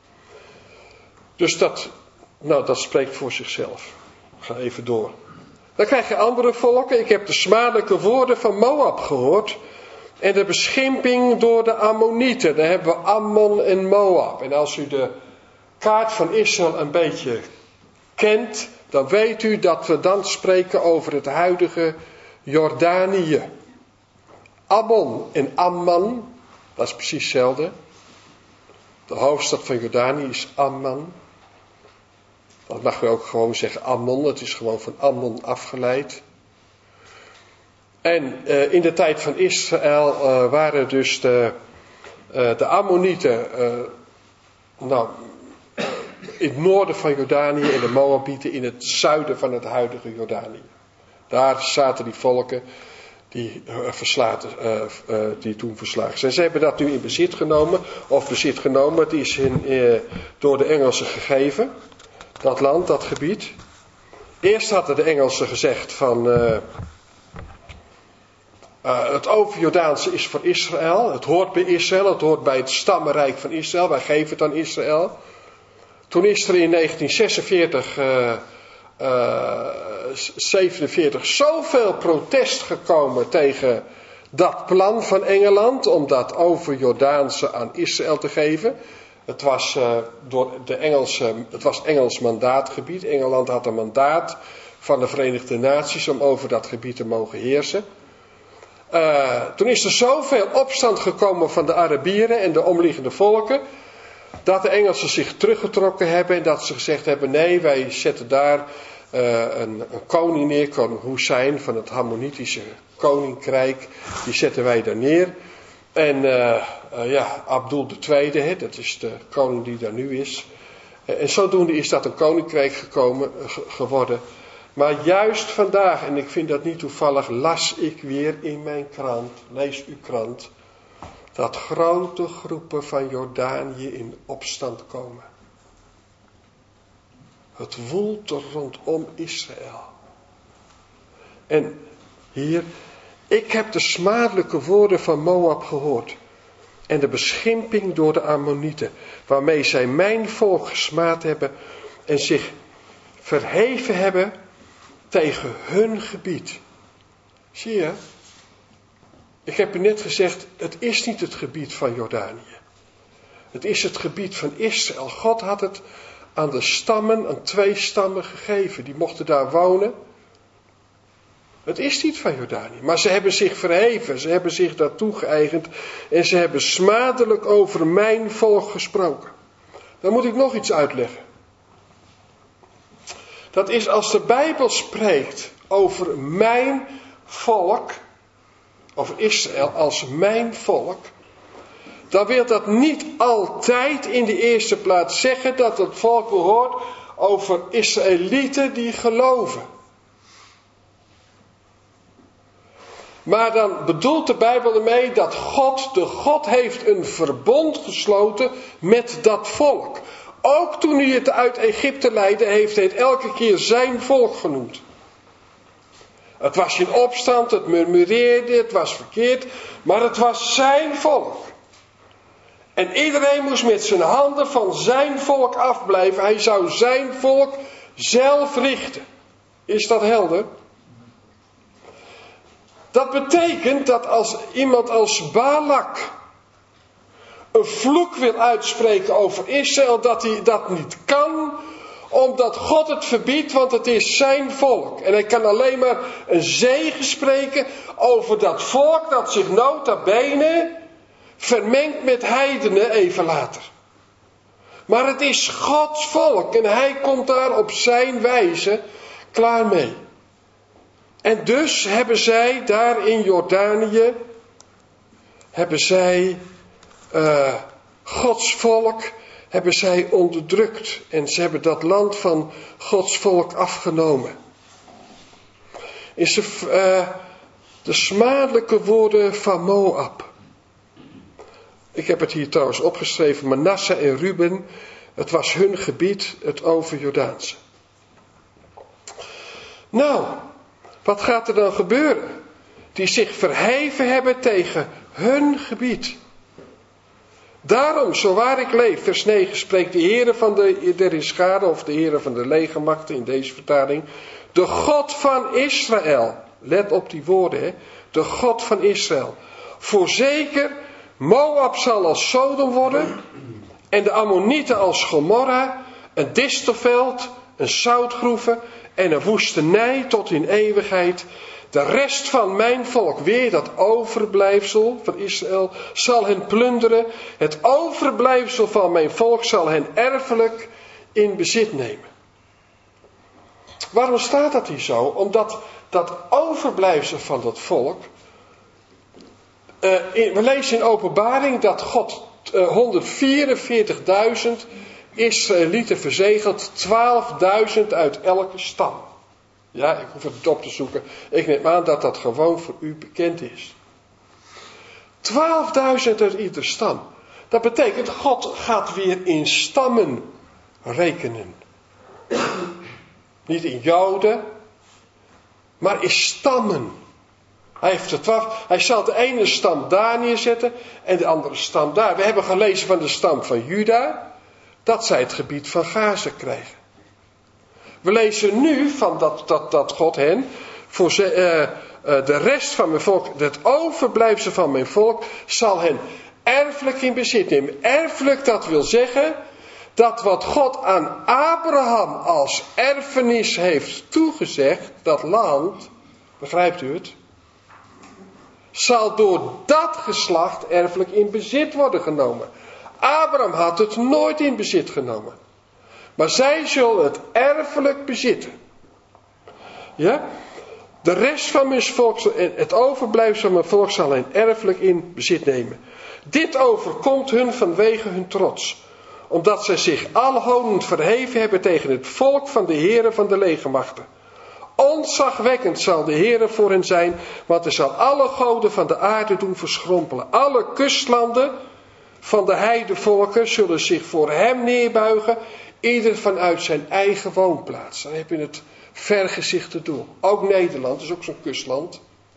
A: Dus dat, nou dat spreekt voor zichzelf. Ik ga even door. Dan krijg je andere volken. Ik heb de smadelijke woorden van Moab gehoord. En de beschimping door de Ammonieten. Daar hebben we Ammon en Moab. En als u de kaart van Israël een beetje kent, dan weet u dat we dan spreken over het huidige Jordanië. Ammon en Amman, dat is precies hetzelfde. De hoofdstad van Jordanië is Amman. Dat mag je ook gewoon zeggen Ammon, het is gewoon van Ammon afgeleid. En uh, in de tijd van Israël uh, waren dus de, uh, de Ammonieten uh, nou, in het noorden van Jordanië en de Moabieten in het zuiden van het huidige Jordanië. Daar zaten die volken die, uh, verslaten, uh, uh, die toen verslagen zijn. Ze hebben dat nu in bezit genomen, of bezit genomen, het is in, uh, door de Engelsen gegeven. Dat land, dat gebied. Eerst hadden de Engelsen gezegd van uh, uh, het overjordaanse is voor Israël. Het hoort bij Israël, het hoort bij het stammenrijk van Israël. Wij geven het aan Israël. Toen is er in negentien zesenveertig, uh, uh, zevenenveertig zoveel protest gekomen tegen dat plan van Engeland om dat overjordaanse aan Israël te geven. Het was, uh, door de Engelse, het was Engels mandaatgebied. Engeland had een mandaat van de Verenigde Naties om over dat gebied te mogen heersen. Uh, toen is er zoveel opstand gekomen van de Arabieren en de omliggende volken, dat de Engelsen zich teruggetrokken hebben en dat ze gezegd hebben, nee, wij zetten daar uh, een, een koning neer, koning Hoessein van het Hammonitische koninkrijk, die zetten wij daar neer. En uh, uh, ja, Abdul de Tweede, hè, dat is de koning die daar nu is. Uh, en zodoende is dat een koninkrijk gekomen, uh, geworden. Maar juist vandaag, en ik vind dat niet toevallig, las ik weer in mijn krant, lees uw krant, dat grote groepen van Jordanië in opstand komen. Het woelt er rondom Israël. En hier, ik heb de smadelijke woorden van Moab gehoord en de beschimping door de Ammonieten, waarmee zij mijn volk gesmaad hebben en zich verheven hebben tegen hun gebied. Zie je? Ik heb u net gezegd, het is niet het gebied van Jordanië. Het is het gebied van Israël. God had het aan de stammen, aan twee stammen gegeven. Die mochten daar wonen. Het is niet van Jordanië. Maar ze hebben zich verheven. Ze hebben zich daartoe geëigend. En ze hebben smadelijk over mijn volk gesproken. Dan moet ik nog iets uitleggen. Dat is als de Bijbel spreekt over mijn volk, over Israël als mijn volk, dan wil dat niet altijd in de eerste plaats zeggen dat het volk behoort over Israëlieten die geloven. Maar dan bedoelt de Bijbel ermee dat God, de God heeft een verbond gesloten met dat volk. Ook toen hij het uit Egypte leidde, heeft hij het elke keer zijn volk genoemd. Het was in opstand, het murmureerde, het was verkeerd, maar het was zijn volk. En iedereen moest met zijn handen van zijn volk afblijven. Hij zou zijn volk zelf richten. Is dat helder? Dat betekent dat als iemand als Balak een vloek wil uitspreken over Israël, dat hij dat niet kan, omdat God het verbiedt, want het is zijn volk. En hij kan alleen maar een zegen spreken over dat volk dat zich nota bene vermengt met heidenen even later. Maar het is Gods volk en hij komt daar op zijn wijze klaar mee. En dus hebben zij daar in Jordanië, hebben zij uh, Gods volk, hebben zij onderdrukt. En ze hebben dat land van Gods volk afgenomen. Is de, uh, de smadelijke woorden van Moab. Ik heb het hier trouwens opgeschreven, Manasse en Ruben. Het was hun gebied, het overjordaanse. Nou, wat gaat er dan gebeuren? Die zich verheven hebben tegen hun gebied. Daarom, zo waar ik leef, vers negen, spreekt de Heere van de der Heerscharen, of de Heere van de legermachten in deze vertaling, de God van Israël. Let op die woorden, hè. De God van Israël. Voorzeker, Moab zal als Sodom worden, en de Ammonieten als Gomorra, een distelveld, een zoutgroeven en een woestenij tot in eeuwigheid. De rest van mijn volk, weer dat overblijfsel van Israël, zal hen plunderen. Het overblijfsel van mijn volk zal hen erfelijk in bezit nemen. Waarom staat dat hier zo? Omdat dat overblijfsel van dat volk, uh, in, we lezen in Openbaring dat God uh, honderdvierenveertigduizend Israëlieten verzegelt, twaalfduizend uit elke stam. Ja, ik hoef het niet op te zoeken. Ik neem aan dat dat gewoon voor u bekend is. twaalfduizend uit ieder stam. Dat betekent, God gaat weer in stammen rekenen. Niet in Joden, maar in stammen. Hij, heeft de twaalf, hij zal de ene stam daar neerzetten en de andere stam daar. We hebben gelezen van de stam van Juda, dat zij het gebied van Gaza krijgen. We lezen nu van dat, dat, dat God hen, voor ze, uh, uh, de rest van mijn volk, het overblijfsel van mijn volk, zal hen erfelijk in bezit nemen. Erfelijk, dat wil zeggen, dat wat God aan Abraham als erfenis heeft toegezegd, dat land, begrijpt u het, zal door dat geslacht erfelijk in bezit worden genomen. Abraham had het nooit in bezit genomen. Maar zij zullen het erfelijk bezitten. Ja? De rest van mijn volk, het overblijfsel van mijn volk zal hen erfelijk in bezit nemen. Dit overkomt hun vanwege hun trots. Omdat zij zich alhonend verheven hebben tegen het volk van de Heere van de legermachten. Ontzagwekkend zal de Heere voor hen zijn, want hij zal alle goden van de aarde doen verschrompelen. Alle kustlanden van de heidevolken zullen zich voor hem neerbuigen, ieder vanuit zijn eigen woonplaats. Dan heb je het vergezichte doel. Ook Nederland is ook zo'n kustland.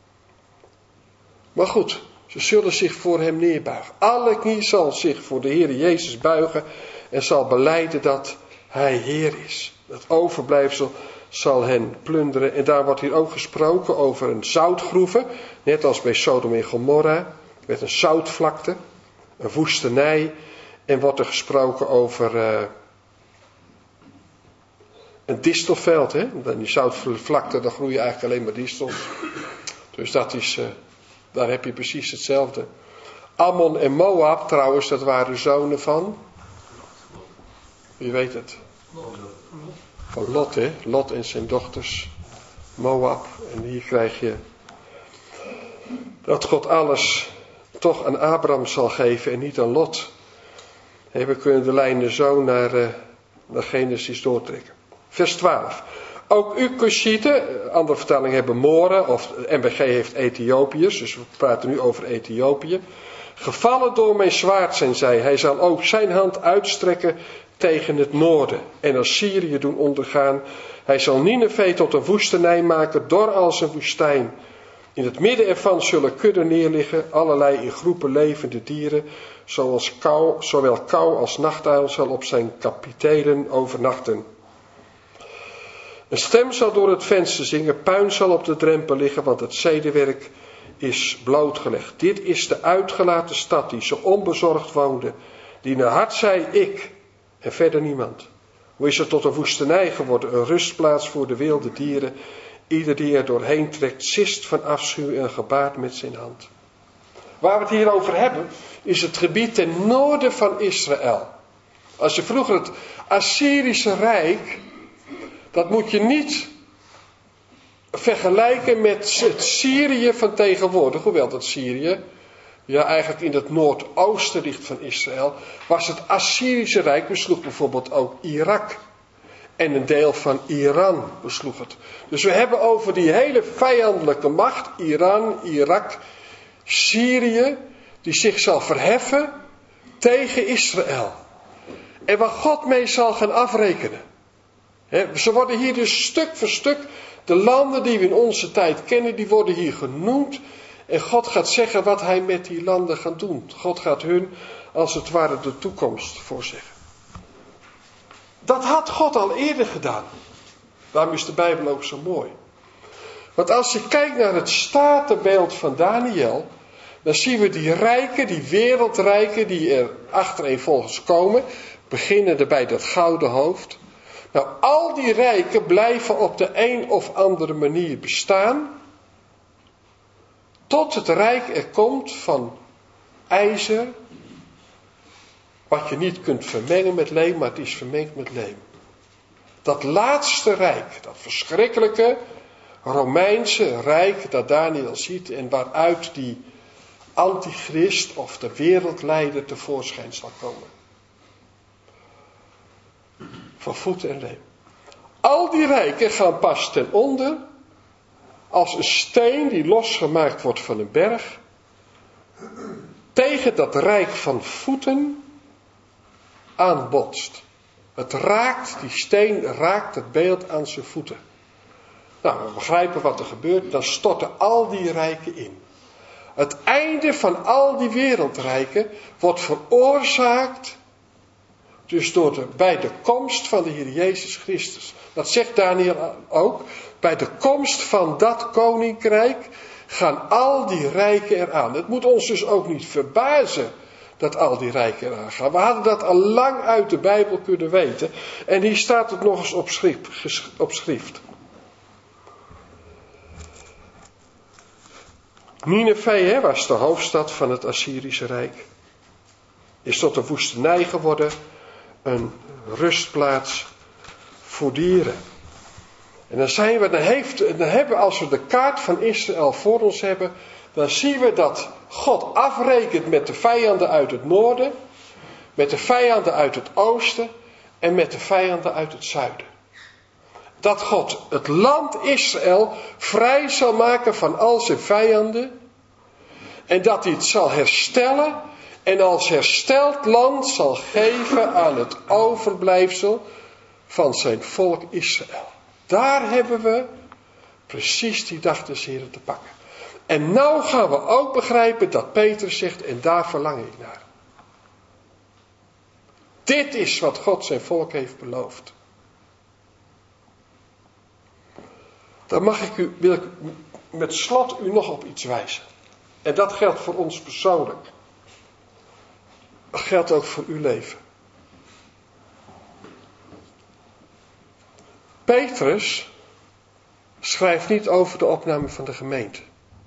A: Maar goed, ze zullen zich voor hem neerbuigen. Alle knie zal zich voor de Heer Jezus buigen en zal belijden dat hij Heer is. Het overblijfsel zal hen plunderen. En daar wordt hier ook gesproken over een zoutgroeve, net als bij Sodom en Gomorra, met een zoutvlakte, een woestenij. En wordt er gesproken over uh, een distelveld. Hè? In die zoutvlakte, daar groeien eigenlijk alleen maar distels. Dus dat is, uh, daar heb je precies hetzelfde. Ammon en Moab trouwens, dat waren zonen van, wie weet het? Van Lot, hè? Lot en zijn dochters. Moab. En hier krijg je dat God alles toch aan Abraham zal geven en niet aan Lot. We kunnen de lijnen zo naar uh, naar Genesis doortrekken. Vers twaalf. Ook u Cushieten, andere vertalingen hebben Moren, of M B G heeft Ethiopiërs, dus we praten nu over Ethiopië. Gevallen door mijn zwaard zijn zij, hij zal ook zijn hand uitstrekken tegen het noorden en Assyrië doen ondergaan. Hij zal Nineve tot een woestenij maken, dor als een woestijn. In het midden ervan zullen kudden neerliggen, allerlei in groepen levende dieren, zoals kou, zowel kou als nachtuil zal op zijn kapitelen overnachten. Een stem zal door het venster zingen, puin zal op de drempel liggen, want het zedenwerk is blootgelegd. Dit is de uitgelaten stad die zo onbezorgd woonde, die in haar hart zei ik en verder niemand. Hoe is het tot een woestenij geworden, een rustplaats voor de wilde dieren. Ieder die er doorheen trekt, sist van afschuw en gebaart met zijn hand. Waar we het hier over hebben, is het gebied ten noorden van Israël. Als je vroeger het Assyrische Rijk, dat moet je niet vergelijken met het Syrië van tegenwoordig. Hoewel dat Syrië, ja eigenlijk in het noordoosten ligt van Israël, was het Assyrische Rijk, besloeg bijvoorbeeld ook Irak. En een deel van Iran besloeg het. Dus we hebben over die hele vijandelijke macht, Iran, Irak, Syrië, die zich zal verheffen tegen Israël. En waar God mee zal gaan afrekenen. He, ze worden hier dus stuk voor stuk, de landen die we in onze tijd kennen, die worden hier genoemd. En God gaat zeggen wat hij met die landen gaat doen. God gaat hun als het ware de toekomst voorzeggen. Dat had God al eerder gedaan. Daarom is de Bijbel ook zo mooi. Want als je kijkt naar het statenbeeld van Daniel, dan zien we die rijken, die wereldrijken die er achtereenvolgens komen, beginnende bij dat gouden hoofd. Nou, al die rijken blijven op de een of andere manier bestaan, tot het rijk er komt van ijzer, wat je niet kunt vermengen met leem, maar het is vermengd met leem. Dat laatste rijk, dat verschrikkelijke Romeinse rijk dat Daniel ziet en waaruit die antichrist of de wereldleider tevoorschijn zal komen. Van voet en leem. Al die rijken gaan pas ten onder als een steen die losgemaakt wordt van een berg tegen dat rijk van voeten aanbotst. Het raakt, die steen raakt het beeld aan zijn voeten. Nou, we begrijpen wat er gebeurt. Dan storten al die rijken in. Het einde van al die wereldrijken wordt veroorzaakt dus door de, bij de komst van de Heer Jezus Christus. Dat zegt Daniel ook. Bij de komst van dat koninkrijk gaan al die rijken eraan. Het moet ons dus ook niet verbazen dat al die rijken eraan gaan. We hadden dat al lang uit de Bijbel kunnen weten. En hier staat het nog eens op schrift. Op schrift. Nineve hè, was de hoofdstad van het Assyrische Rijk. Is tot een woestenij geworden. Een rustplaats voor dieren. En dan zijn we, dan, heeft, dan hebben we, als we de kaart van Israël voor ons hebben, dan zien we dat God afrekent met de vijanden uit het noorden, met de vijanden uit het oosten en met de vijanden uit het zuiden. Dat God het land Israël vrij zal maken van al zijn vijanden en dat hij het zal herstellen en als hersteld land zal geven aan het overblijfsel van zijn volk Israël. Daar hebben we precies die dag des Heren te pakken. En nou gaan we ook begrijpen dat Petrus zegt, en daar verlang ik naar. Dit is wat God zijn volk heeft beloofd. Dan mag ik u, wil ik met slot u nog op iets wijzen. En dat geldt voor ons persoonlijk. Dat geldt ook voor uw leven. Petrus schrijft niet over de opname van de gemeente.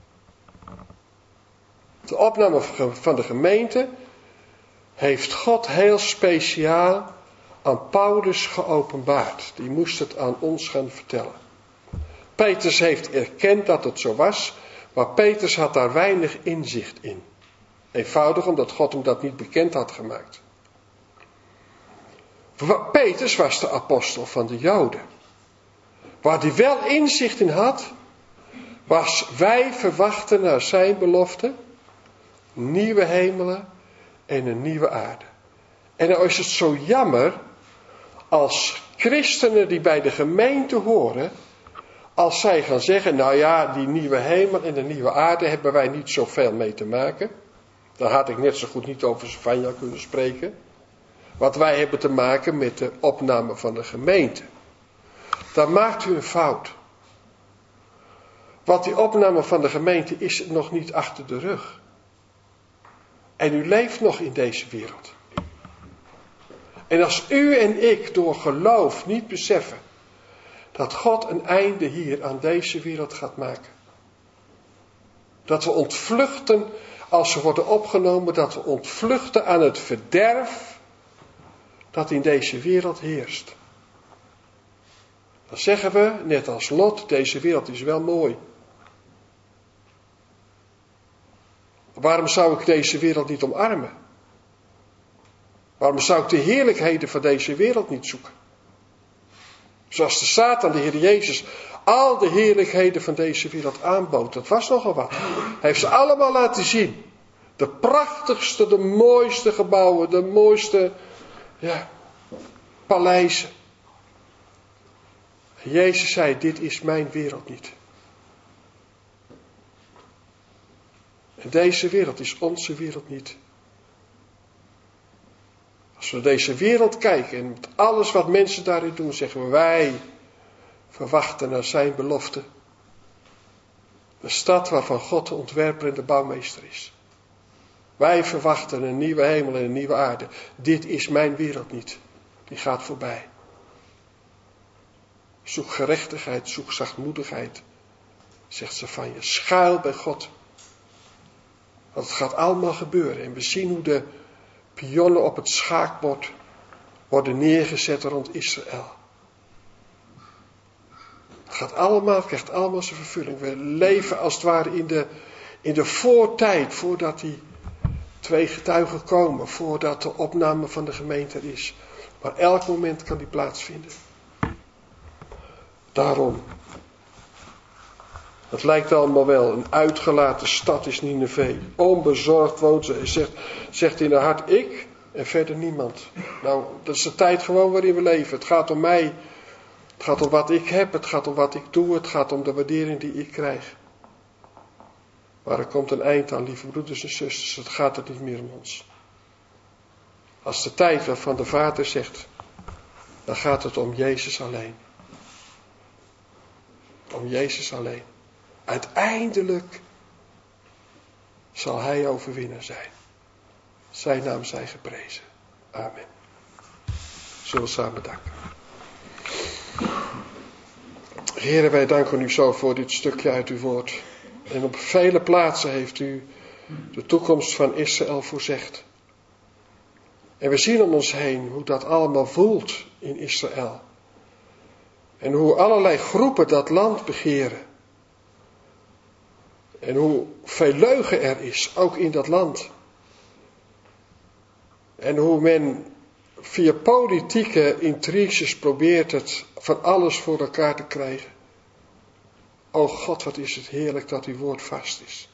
A: De opname van de gemeente heeft God heel speciaal aan Paulus geopenbaard. Die moest het aan ons gaan vertellen. Petrus heeft erkend dat het zo was, maar Petrus had daar weinig inzicht in. Eenvoudig omdat God hem dat niet bekend had gemaakt. Petrus was de apostel van de Joden. Waar hij wel inzicht in had, was wij verwachten naar zijn belofte nieuwe hemelen en een nieuwe aarde. En dan is het zo jammer als christenen die bij de gemeente horen, als zij gaan zeggen, nou ja, die nieuwe hemel en de nieuwe aarde hebben wij niet zoveel mee te maken. Dan had ik net zo goed niet over Savanja kunnen spreken. Want wij hebben te maken met de opname van de gemeente. Dan maakt u een fout. Want die opname van de gemeente is nog niet achter de rug. En u leeft nog in deze wereld. En als u en ik door geloof niet beseffen dat God een einde hier aan deze wereld gaat maken. Dat we ontvluchten als we worden opgenomen, dat we ontvluchten aan het verderf dat in deze wereld heerst. Dan zeggen we, net als Lot, deze wereld is wel mooi. Waarom zou ik deze wereld niet omarmen? Waarom zou ik de heerlijkheden van deze wereld niet zoeken? Zoals de Satan, de Heer Jezus, al de heerlijkheden van deze wereld aanbood. Dat was nogal wat. Hij heeft ze allemaal laten zien. De prachtigste, de mooiste gebouwen, de mooiste ja, paleizen. En Jezus zei, dit is mijn wereld niet. En deze wereld is onze wereld niet. Als we naar deze wereld kijken en met alles wat mensen daarin doen, zeggen we, wij verwachten naar zijn belofte. De stad waarvan God de ontwerper en de bouwmeester is. Wij verwachten een nieuwe hemel en een nieuwe aarde. Dit is mijn wereld niet. Die gaat voorbij. Zoek gerechtigheid, zoek zachtmoedigheid. Zegt ze van je, schuil bij God. Want het gaat allemaal gebeuren. En we zien hoe de pionnen op het schaakbord worden neergezet rond Israël. Het gaat allemaal, het krijgt allemaal zijn vervulling. We leven als het ware in de, in de voortijd, voordat die twee getuigen komen, voordat de opname van de gemeente er is. Maar elk moment kan die plaatsvinden. Daarom. Het lijkt allemaal wel, een uitgelaten stad is Nineve. Onbezorgd woont ze. Hij zegt, zegt in haar hart, ik en verder niemand. Nou, dat is de tijd gewoon waarin we leven. Het gaat om mij. Het gaat om wat ik heb. Het gaat om wat ik doe. Het gaat om de waardering die ik krijg. Maar er komt een eind aan, lieve broeders en zusters. Het gaat er niet meer om ons. Als de tijd waarvan de Vader zegt, dan gaat het om Jezus alleen. Om Jezus alleen. Uiteindelijk zal hij overwinnaar zijn. Zijn naam zij geprezen. Amen. Zullen we samen danken. Heren, wij danken u zo voor dit stukje uit uw woord. En op vele plaatsen heeft u de toekomst van Israël voorzegd. En we zien om ons heen hoe dat allemaal voelt in Israël. En hoe allerlei groepen dat land begeren. En hoe veel leugen er is, ook in dat land. En hoe men via politieke intriges probeert het van alles voor elkaar te krijgen. O God, wat is het heerlijk dat uw woord vast is.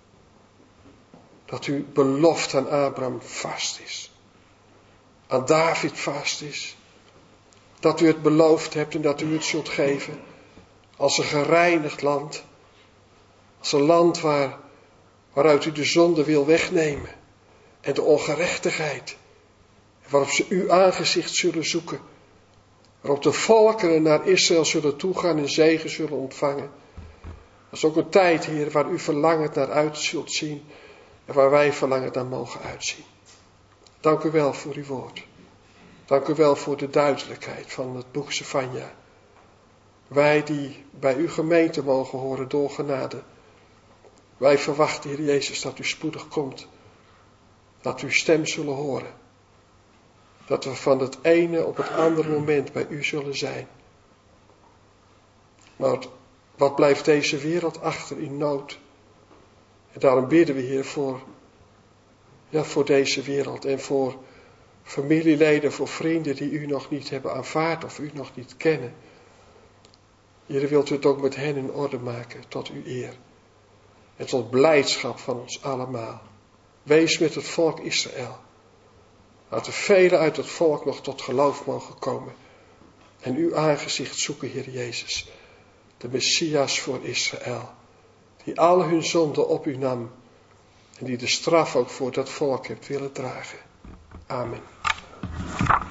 A: Dat uw belofte aan Abraham vast is. Aan David vast is. Dat u het beloofd hebt en dat u het zult geven. Als een gereinigd land. Als een land waar, waaruit u de zonde wil wegnemen. En de ongerechtigheid. Waarop ze uw aangezicht zullen zoeken. Waarop de volkeren naar Israël zullen toegaan en zegen zullen ontvangen. Dat is ook een tijd, Heer, waar u verlangend naar uit zult zien. En waar wij verlangend naar mogen uitzien. Dank u wel voor uw woord. Dank u wel voor de duidelijkheid van het boek Savanja. Wij die bij uw gemeente mogen horen door genade. Wij verwachten, Heer Jezus, dat u spoedig komt. Dat we uw stem zullen horen. Dat we van het ene op het andere moment bij u zullen zijn. Maar wat blijft deze wereld achter in nood? En daarom bidden we, Heer, voor, ja, voor deze wereld en voor, familieleden, voor vrienden die u nog niet hebben aanvaard of u nog niet kennen. Heer, wilt u het ook met hen in orde maken, tot uw eer. En tot blijdschap van ons allemaal. Wees met het volk Israël. Laat er velen uit het volk nog tot geloof mogen komen. En uw aangezicht zoeken, Heer Jezus. De Messias voor Israël. Die al hun zonden op u nam. En die de straf ook voor dat volk hebt willen dragen. Amen.